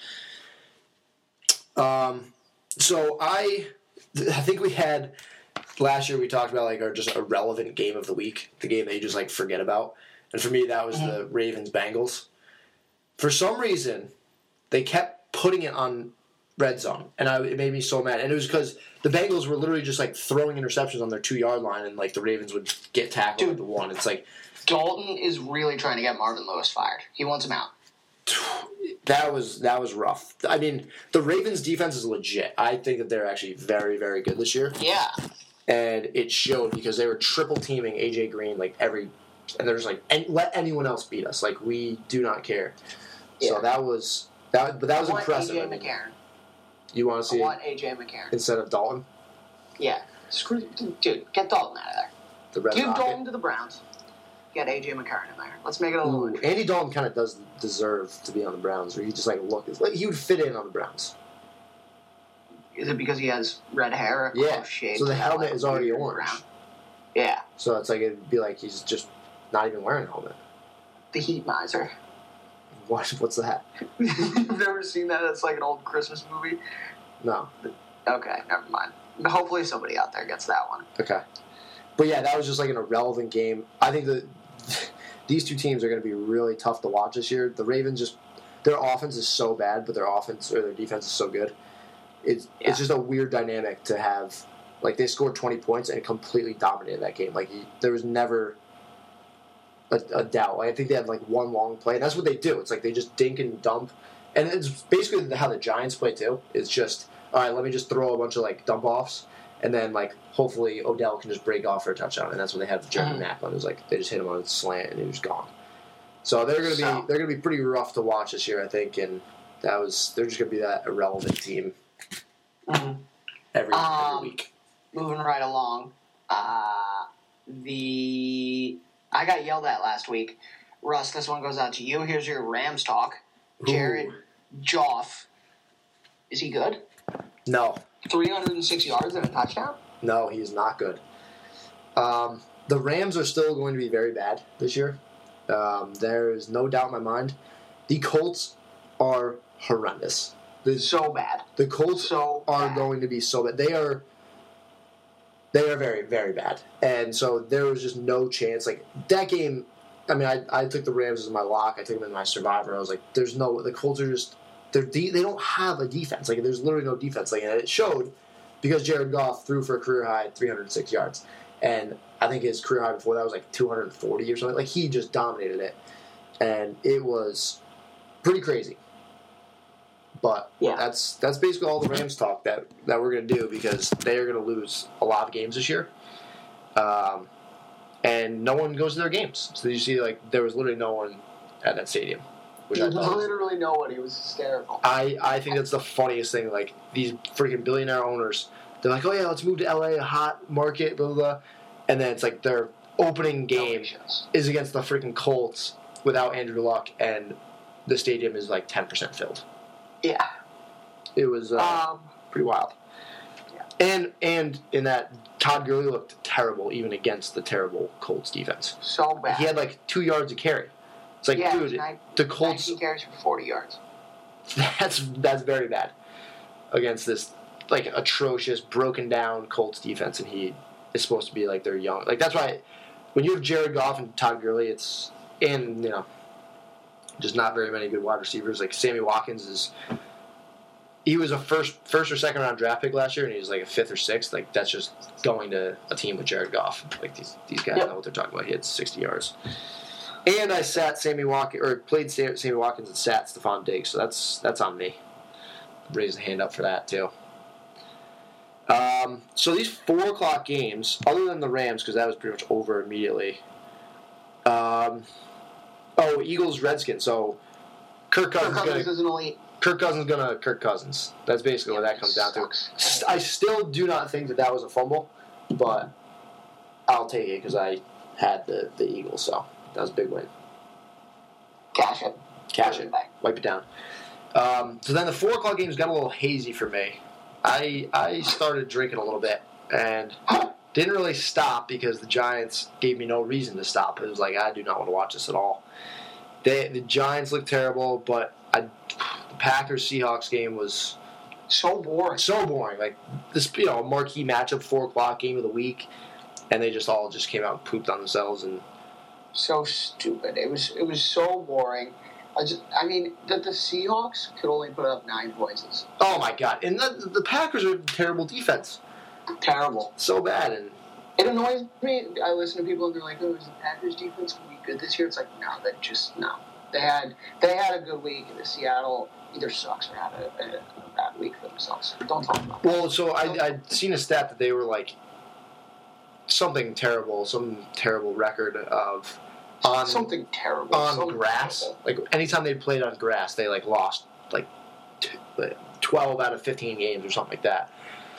Um, so I, I think we had last year. We talked about like our just a relevant game of the week, the game that you just like forget about. And for me, that was the Ravens Bengals. For some reason, they kept putting it on red zone, and I, it made me so mad. And it was because the Bengals were literally just like throwing interceptions on their two yard line, and like the Ravens would get tackled Dude. at the one. It's like Dalton is really trying to get Marvin Lewis fired. He wants him out. that was that was rough. I mean, the Ravens defense is legit. I think that they're actually very very good this year. Yeah. And it showed because they were triple teaming A J Green like every, and they're just like, and let anyone else beat us. Like we do not care. Yeah. So that was that, but that was I want impressive. A J I mean, McCarron. you want to I see want A J McCarron. instead of Dalton, Yeah. Screw, dude, get Dalton out of there. the Red Give Rocket? Dalton to the Browns. Get A J McCarron in there. Let's make it a little Ooh, interesting. Andy Dalton kind of does deserve to be on the Browns, or he just like look like he would fit in on the Browns. Is it because he has red hair? or Yeah. close shave So the to that, helmet like, is already weird orange. brown? Yeah. So it's like it'd be like he's just not even wearing a helmet. The Heat Miser. What? What's that? You've never seen that? It's like an old Christmas movie. No. Okay, never mind. Hopefully somebody out there gets that one. Okay. But yeah, that was just like an irrelevant game. I think that these two teams are going to be really tough to watch this year. The Ravens just their offense is so bad, but their offense or their defense is so good. It's Yeah. it's just a weird dynamic to have. Like they scored twenty points and completely dominated that game. Like he, there was never a, a doubt. Like I think they had like one long play, and that's what they do. It's like they just dink and dump, and it's basically how the Giants play too. It's just all right. Let me just throw a bunch of like dump offs, and then like hopefully Odell can just break off for a touchdown, and that's what they had with Jeremy Mhm. Maclin. It was like they just hit him on a slant and he was gone. So they're gonna be So- they're gonna be pretty rough to watch this year, I think, and that was they're just gonna be that irrelevant team every, every Um, week. Moving right along. Uh, the I got yelled at last week. Russ, this one goes out to you. Here's your Rams talk. Jared Ooh. Goff. Is he good? No, three hundred six yards and a touchdown? no, he's not good. Um, the Rams are still going to be very bad this year. Um, there is no doubt in my mind. The Colts are horrendous. The, So bad. the Colts So are bad. going to be so bad. They are they are very, very bad. And so there was just no chance. Like that game, I mean, I, I took the Rams as my lock. I took them as my survivor. I was like, there's no, the Colts are just, they're de- they don't have a defense. Like there's literally no defense. Like, and it showed because Jared Goff threw for a career high three hundred six yards. And I think his career high before that was like two hundred forty or something. Like he just dominated it. And it was pretty crazy. But Yeah. that's that's basically all the Rams talk that, that we're going to do because they are going to lose a lot of games this year. Um, and no one goes to their games. So you see, like, there was literally no one at that stadium. Which I, thought was, Literally nobody. It was hysterical. I, I think that's the funniest thing. Like, these freaking billionaire owners, they're like, oh, yeah, let's move to L A, a hot market, blah, blah, blah. And then it's like their opening game Delicious. is against the freaking Colts without Andrew Luck, and the stadium is like ten percent filled. Yeah. It was uh, Um, pretty wild. Yeah. And and in that, Todd Gurley looked terrible even against the terrible Colts defense. so bad. He had like two yards of carry. It's like, yeah, dude, nine, the Colts. nineteen carries for forty yards. That's that's very bad against this like atrocious, broken down Colts defense, and he is supposed to be like they're young. Like that's why when you have Jared Goff and Todd Gurley, it's and you know just not very many good wide receivers. Like Sammy Watkins is. He was a first, first or second round draft pick last year, and he was like a fifth or sixth. Like that's just going to a team with Jared Goff. Like these these guys Yep. know what they're talking about. He had sixty yards, and I sat Sammy Watkins or played Sam- Sammy Watkins and sat Stephon Diggs. So that's that's on me. Raise a hand up for that too. Um, so these four o'clock games, other than the Rams, because that was pretty much over immediately. Um, oh, Eagles Redskins. So Kirk Kirk Cousins, Cousins gonna, is an elite. Kirk Cousins gonna Kirk Cousins. That's basically what that comes down to. Sucks. I still do not think that that was a fumble, but I'll take it because I had the, the Eagles, so that was a big win. Cash it. Cash Put it, back. wipe it down. Um, so then the four o'clock games got a little hazy for me. I I started drinking a little bit and didn't really stop because the Giants gave me no reason to stop. It was like I do not want to watch this at all. They, the Giants looked terrible, but I, the Packers Seahawks game was So boring. so boring. Like this, you know, marquee matchup, four o'clock game of the week, and they just all just came out and pooped on themselves. And So stupid. It was it was so boring. I just I mean that the Seahawks could only put up nine points. oh my god! And the, the Packers are terrible defense, Terrible. so bad. And It annoys me. I listen to people and they're like, "Oh, is the Packers defense going to be good this year?" It's like, no, they just no. They had they had a good week, and the Seattle either sucks or had a, a, a bad week for themselves. Don't talk about that. well, so I I'd seen a stat that they were like something terrible, some terrible record of on Something terrible. on something grass. terrible. Like anytime they played on grass, they like lost like t- like twelve out of fifteen games or something like that.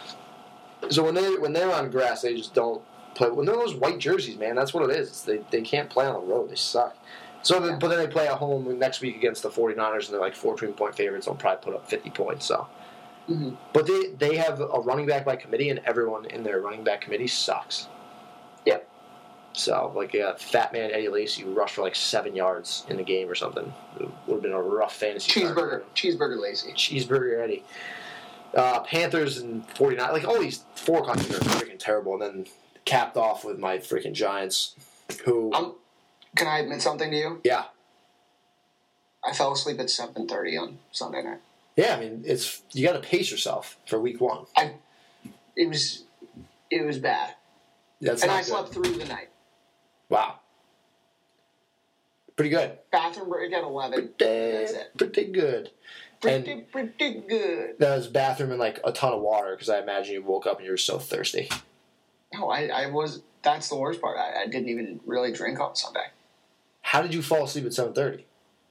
So when they when they're on grass, they just don't play. When they're those white jerseys, man, that's what it is. It's they they can't play on the road. They suck. So, the, but then they play at home next week against the 49ers, and they're like fourteen-point favorites. They'll probably put up fifty points. So, Mhm. but they they have a running back by committee, and everyone in their running back committee sucks. Yep. So, like, yeah, fat man Eddie Lacy who rushed for like seven yards in the game or something. It would have been a rough fantasy. start for Cheeseburger. him. Cheeseburger lazy. Cheeseburger Eddie. Uh, Panthers and 49ers. Like, all these four o'clock games are freaking terrible. And then capped off with my freaking Giants, who, Um, can I admit something to you? yeah. I fell asleep at seven thirty on Sunday night. Yeah, I mean, it's you got to pace yourself for week one. I it was it was bad, That's and not I good. slept through the night. Wow. Pretty good. Bathroom break at eleven. Pretty, That's it. pretty good. Pretty And pretty good. that was bathroom and like a ton of water because I imagine you woke up and you were so thirsty. No, I, I was. That's the worst part. I, I didn't even really drink on Sunday. How did you fall asleep at seven thirty?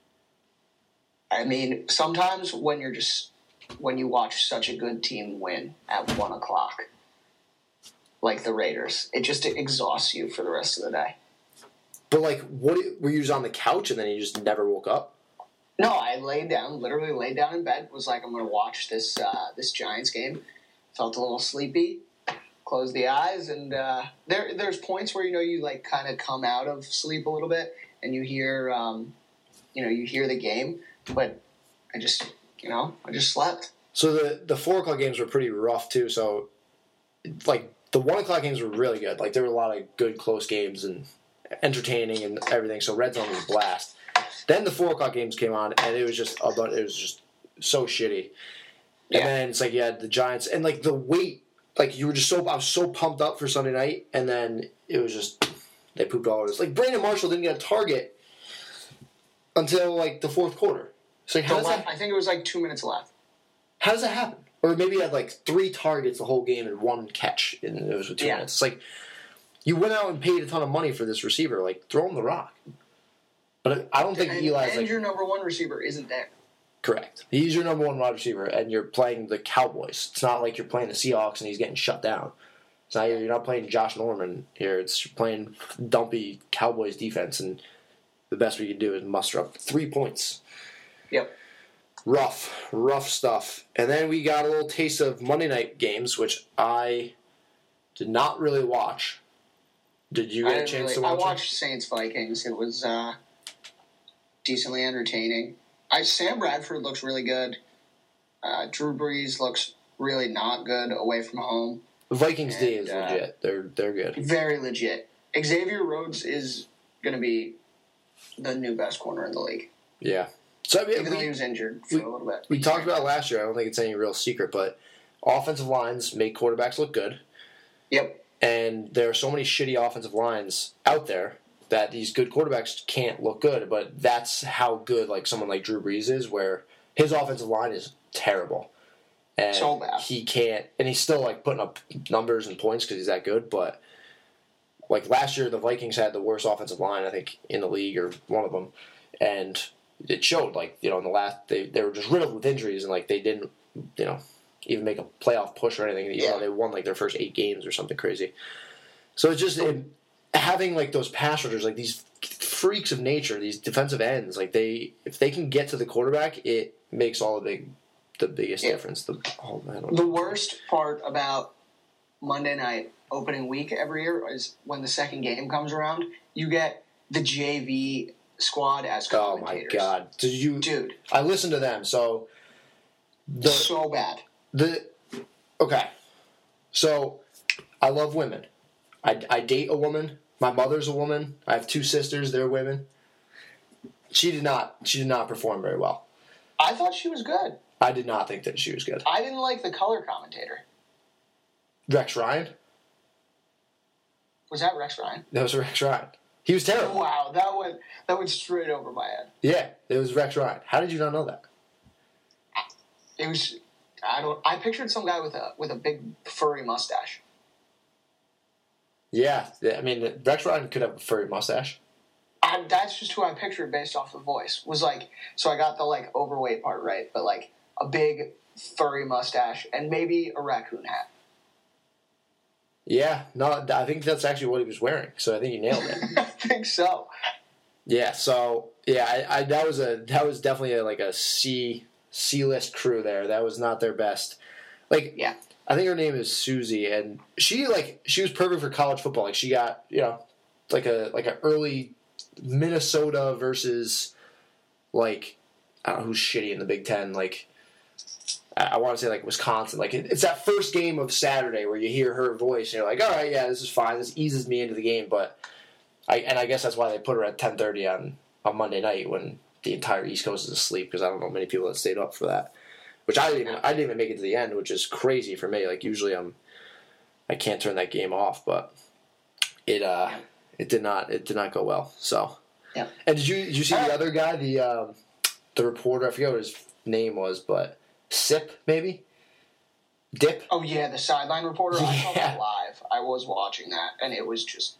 I mean, sometimes when you're just when you watch such a good team win at one o'clock, like the Raiders, it just exhausts you for the rest of the day. But like, what were you just on the couch and then you just never woke up? No, I laid down, literally laid down in bed. Was like, I'm going to watch this uh, this Giants game. Felt a little sleepy. Closed the eyes, and uh, there there's points where you know you like kind of come out of sleep a little bit, and you hear um, you know you hear the game, but I just you know I just slept. So the the four o'clock games were pretty rough too. So like the one o'clock games were really good. Like there were a lot of good close games and entertaining and everything. So red zone was a blast. Then the four o'clock games came on, and it was just a bunch, it was just so shitty. And Yeah. then it's like you had the Giants, and like the wait, like you were just so I was so pumped up for Sunday night, and then it was just they pooped all over us. Like Brandon Marshall didn't get a target until like the fourth quarter. It's like how The does le- that I think it was like two minutes left. how does that happen? Or maybe he had like three targets the whole game and one catch, and it was with two Yeah. minutes. It's like you went out and paid a ton of money for this receiver. Like throw him the rock. But I don't think and, Eli's and like your number one receiver isn't there. correct. He's your number one wide receiver, and you're playing the Cowboys. It's not like you're playing the Seahawks and he's getting shut down. It's not you're not playing Josh Norman here. It's you're playing dumpy Cowboys defense, and the best we can do is muster up three points. Yep. Rough, rough stuff. And then we got a little taste of Monday night games, which I did not really watch. Did you I get a didn't chance really- to watch I it? watched Saints Vikings. It was uh, decently entertaining. I Sam Bradford looks really good. Uh, Drew Brees looks really not good away from home. The Vikings D And, is uh, legit. They're they're good. Very legit. Xavier Rhodes is going to be the new best corner in the league, Yeah. So I mean, even though he we, was injured for we- a little bit. we talked about it last year. I don't think it's any real secret, but offensive lines make quarterbacks look good. Yep. And there are so many shitty offensive lines out there that these good quarterbacks can't look good. But that's how good like someone like Drew Brees is, where his offensive line is terrible, and So bad. he can't. And he's still like putting up numbers and points because he's that good. But like last year, the Vikings had the worst offensive line I think in the league, or one of them, and it showed. Like you know, in the last they they were just riddled with injuries, and like they didn't you know even make a playoff push or anything. Even Yeah. though they won like their first eight games or something crazy. So it's just it, having like those pass rushers, like these freaks of nature, these defensive ends, like they if they can get to the quarterback, it makes all the big the biggest Yeah. difference. The oh, I don't The worst part about Monday night opening week every year is when the second game comes around, you get the J V squad as oh my commentators. god! Did you? Dude, I listened to them. So the so bad. the okay. So I love women. I, I date a woman. My mother's a woman. I have two sisters. They're women. She did not. She did not perform very well. I thought she was good. I did not think that she was good. I didn't like the color commentator. Rex Ryan. Was that Rex Ryan? That was Rex Ryan. He was terrible. Wow, that went that went straight over my head. Yeah, it was Rex Ryan. How did you not know that? It was. I don't. I pictured some guy with a with a big furry mustache. Yeah, I mean Rex Ryan could have a furry mustache. I, that's just who I pictured based off the voice. Was like so I got the like overweight part right, but like a big furry mustache and maybe a raccoon hat. Yeah, no, I think that's actually what he was wearing. So I think you nailed it. I think so. Yeah, so yeah, I, I that was a that was definitely a, like a C C list crew there. That was not their best. Like, Yeah. I think her name is Susie, and she like she was perfect for college football. Like she got you know like a like an early Minnesota versus like I don't know who's shitty in the Big Ten. Like I, I want to say like Wisconsin. Like it, it's that first game of Saturday where you hear her voice and you're like, all right, yeah, this is fine. This eases me into the game. But I and I guess that's why they put her at ten thirty on on Monday night when the entire East Coast is asleep because I don't know many people that stayed up for that. Which I didn't even I didn't even make it to the end, which is crazy for me. Like usually I'm I can't turn that game off, but it uh it did not it did not go well. So Yeah. And did you did you see the other guy, the um, the reporter? I forget what his name was, but Sip maybe Dip. Oh yeah, the sideline reporter. I saw Yeah. that live. I was watching that, and it was just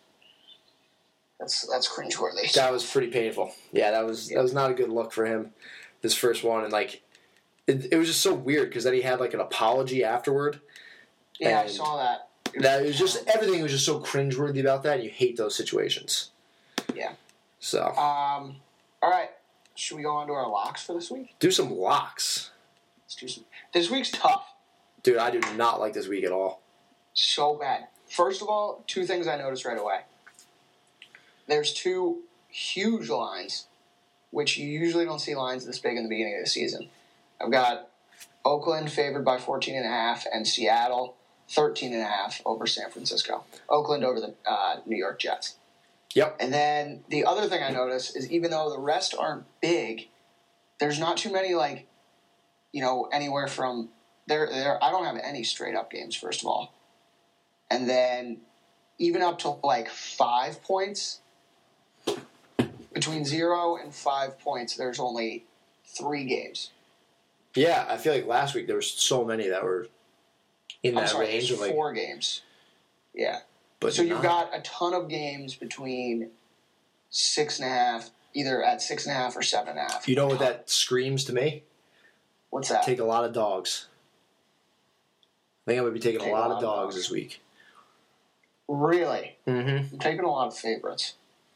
that's that's cringeworthy. That was pretty painful. Yeah, that was that was not a good look for him. This first one, and like it, it was just so weird because then he had like an apology afterward. yeah, I and saw that. It That it was just everything was just so cringeworthy about that. And you hate those situations. Yeah. So Um. All right. Should we go on to our locks for this week? do some locks, Let's do some. This week's tough. dude. I do not like this week at all. So bad. First of all, two things I noticed right away. There's two huge lines, which you usually don't see lines this big in the beginning of the season. I've got Oakland favored by fourteen and a half and Seattle thirteen and a half over San Francisco. Oakland over the uh, New York Jets. Yep. And then the other thing I noticed is even though the rest aren't big, there's not too many like, you know, anywhere from there. There, I don't have any straight up games. First of all, and then even up to like five points, between zero and five points, there's only three games. Yeah, I feel like last week there was so many that were in I'm that sorry, range there's of like. four games. Yeah. But So you've not- got a ton of games between six and a half, either at six and a half or seven and a half. You know what that screams to me? What's that? Take a lot of dogs. I think I'm gonna be taking Take a lot of dogs this week. Really? Mm-hmm. I'm taking a lot of favorites.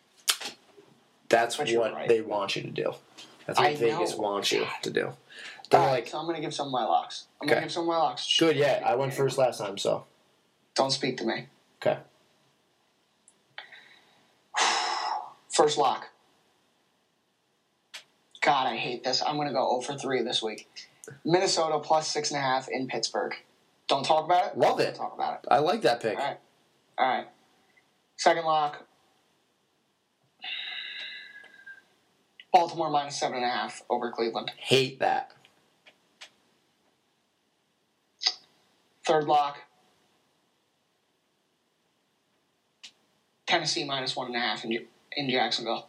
That's But you're what right. they want you to do. That's what I Vegas know. wants you to do. All They're right, like, so I'm going to give some of my locks. I'm Okay. going to give some of my locks. good, yeah. I went first last time, so Don't speak to me. okay. First lock. God, I hate this. I'm going to go zero for three this week. Minnesota plus six and a half in Pittsburgh. Don't talk about it? Love Don't it. talk about it. I like that pick. All right. All right. Second lock. Baltimore minus seven and a half over Cleveland. Hate that. Third lock. Tennessee minus one and a half in, in Jacksonville.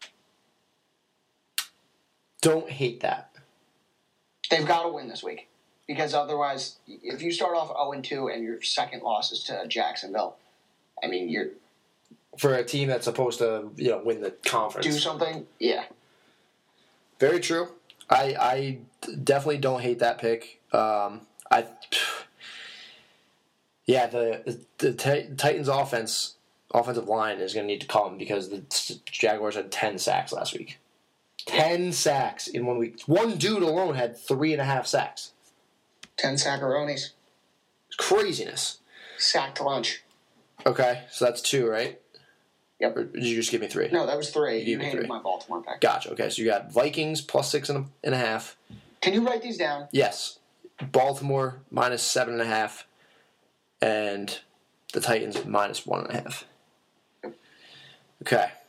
Don't hate that. They've got to win this week. Because otherwise, if you start off zero and two and your second loss is to Jacksonville, I mean, you're... For a team that's supposed to, you know, win the conference. Do something? Yeah. Very true. I I definitely don't hate that pick. Um, I... Yeah, the, the the Titans' offense, offensive line is going to need to come because the Jaguars had ten sacks last week. Ten sacks in one week. One dude alone had three and a half sacks. Ten saccaronis. It's craziness. Sacked lunch. Okay, so that's two, right? Yep. Or did you just give me three? No, that was three. You You, gave me hated three. my Baltimore pick. Gotcha. Okay, so you got Vikings plus six and a, and a half. Can you write these down? Yes. Baltimore minus seven and a half. And the Titans minus one and a half. Okay.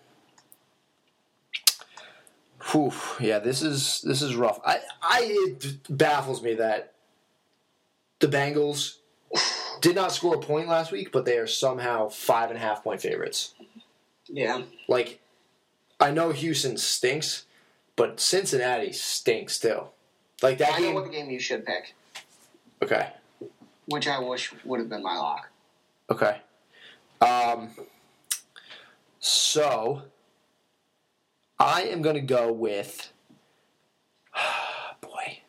Whew. Yeah, this is this is rough. I, I it baffles me that the Bengals did not score a point last week, but they are somehow five and a half point favorites. Yeah. Like, I know Houston stinks, but Cincinnati stinks still. Like that I know game. what the game you should pick, Okay. which I wish would have been my lock. Okay. Um. So, I am going to go with. Boy.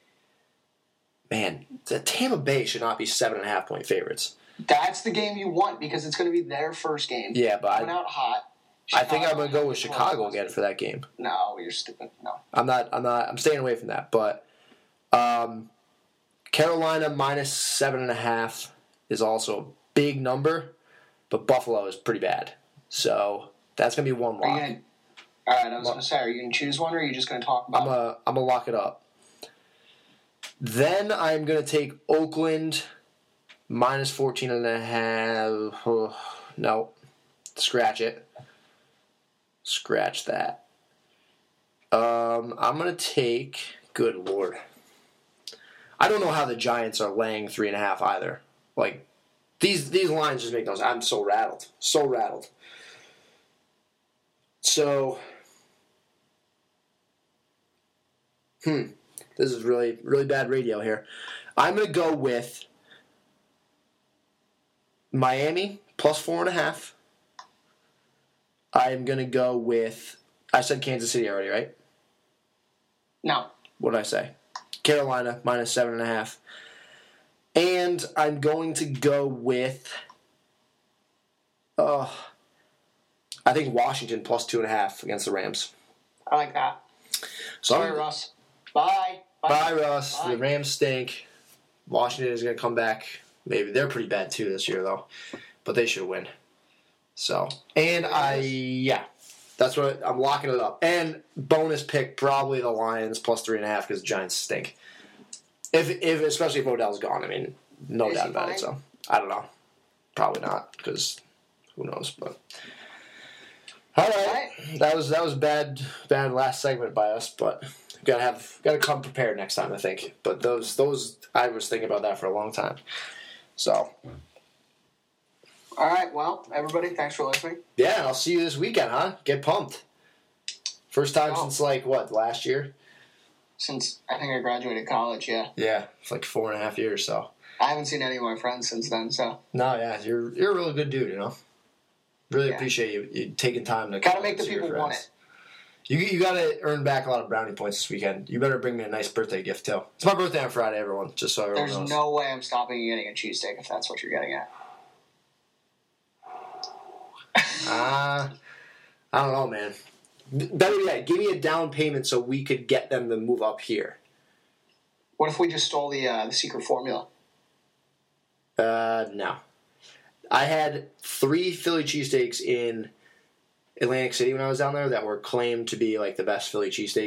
Man, the Tampa Bay should not be seven and a half point favorites. That's the game you want because it's going to be their first game. Yeah, but Coming I, out hot. I think I'm Chicago going to go with has Chicago lost. again for that game. No, you're stupid. No. I'm not. I'm not. I'm staying away from that. But um, Carolina minus seven and a half is also a big number, but Buffalo is pretty bad. So that's going to be one Are you lock. gonna, all right, I was going to say, are you going to choose one or are you just going to talk about I'm a, I'm gonna lock it up. Then I'm gonna take Oakland minus fourteen and a half. Oh, no, scratch it. Scratch that. Um, I'm gonna take. Good lord. I don't know how the Giants are laying three and a half either. Like these these lines just make no sense. I'm so rattled, so rattled. So. Hmm. This is really, really bad radio here. I'm going to go with Miami plus four and a half. I'm going to go with, I said Kansas City already, right? No. What did I say? Carolina minus seven and a half. And I'm going to go with, uh, I think Washington plus two and a half against the Rams. I like that. So Sorry, I'm- Russ. Bye. Bye, Russ. Bye. The Rams stink. Washington is going to come back. Maybe they're pretty bad too this year, though. But they should win. So, and I, yeah, that's what I'm locking it up. And bonus pick probably the Lions plus three and a half because the Giants stink. If, if especially if Odell's gone, I mean, no Is doubt he about fine? it. So I don't know. Probably not because who knows? But all right, that was that was bad bad last segment by us, but. Gotta have, gotta come prepared next time, I think. But those, those, I was thinking about that for a long time. So, All right, well, everybody, thanks for listening. yeah, I'll see you this weekend, huh? Get pumped. First time Oh. since like what last year? Since I think I graduated college, yeah. Yeah, it's like four and a half years. So, I haven't seen any of my friends since then, so. no, yeah, you're you're a really good dude, you know. Really Yeah. appreciate you, you taking time to Gotta come make the see your people want friends. it. You you gotta earn back a lot of brownie points this weekend. You better bring me a nice birthday gift too. It's my birthday on Friday, everyone. Just so everyone There's knows. no way I'm stopping you getting a cheesesteak if that's what you're getting at. Uh, I don't know, man. B- Better yet, give me a down payment so we could get them to move up here. What if we just stole the uh, the secret formula? Uh, no. I had three Philly cheesesteaks in Atlantic City when I was down there that were claimed to be like the best Philly cheesesteaks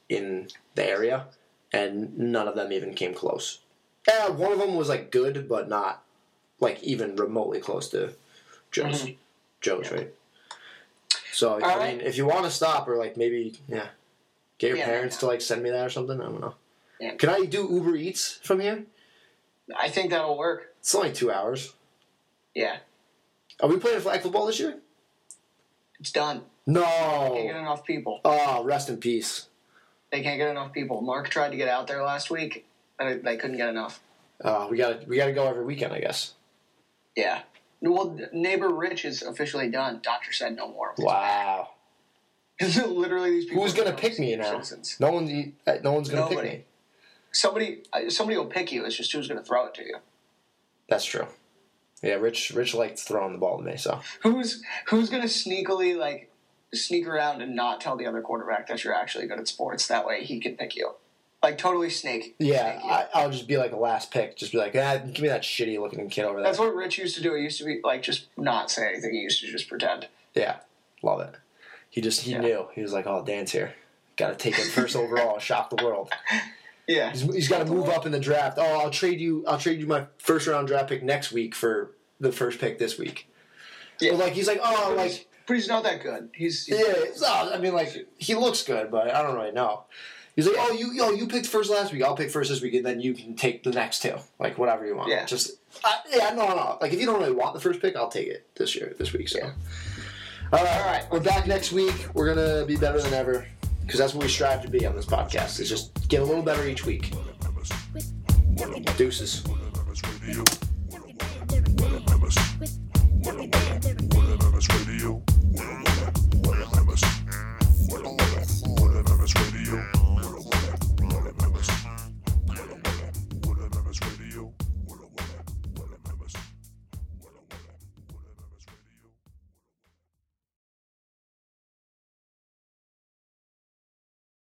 in the area, and none of them even came close. Yeah, one of them was like good, but not like even remotely close to Joe's. Mm-hmm. Joe's, right? So All I right. mean, if you want to stop or like maybe yeah, get your Yeah, parents yeah. to like send me that or something. I don't know. Yeah. Can I do Uber Eats from here? I think that'll work. It's only two hours. Yeah, Are we playing flag football this year? it's done. Can't get No. enough people. Oh, rest in peace. They can't get enough people. Mark tried to get out there last week, and they couldn't get enough. Oh, we got to we got to go every weekend, I guess. Yeah. Well, neighbor Rich is officially done. Doctor said no more. Wow. Literally, these people. Who's are gonna no pick me senior now? citizens. No one's uh, no one's gonna Nobody. pick me. Somebody, uh, somebody will pick you. It's just who's going to throw it to you. That's true. Yeah, Rich Rich likes throwing the ball to me. So Who's who's going to sneakily like sneak around and not tell the other quarterback that you're actually good at sports? That way he can pick you. Like totally snake. yeah, snake you. I, I'll just be like a last pick. Just be like, ah, give me that shitty looking kid over there. That's what Rich used to do. He used to be like just not say anything. He used to just pretend. Yeah, love it. He just he Yeah. knew he was like, oh, Dan's here. Got to take it first overall, shock the world. Yeah. He's, he's got to move up in the draft. Oh, I'll trade you. I'll trade you my first round draft pick next week for the first pick this week. Yeah. Or like he's like, oh, But like he's, but he's not that good. He's, he's yeah. It's, oh, I mean, like he looks good, but I don't really know. He's like, oh, you, yo, you picked first last week. I'll pick first this week, and then you can take the next two, like whatever you want. Yeah. Just I, yeah, no, no. Like if you don't really want the first pick, I'll take it this year, this week. So, Yeah. all right, All right. we're back next week. We're gonna be better than ever because that's what we strive to be on this podcast. Is just get a little better each week. Deuces. Radio.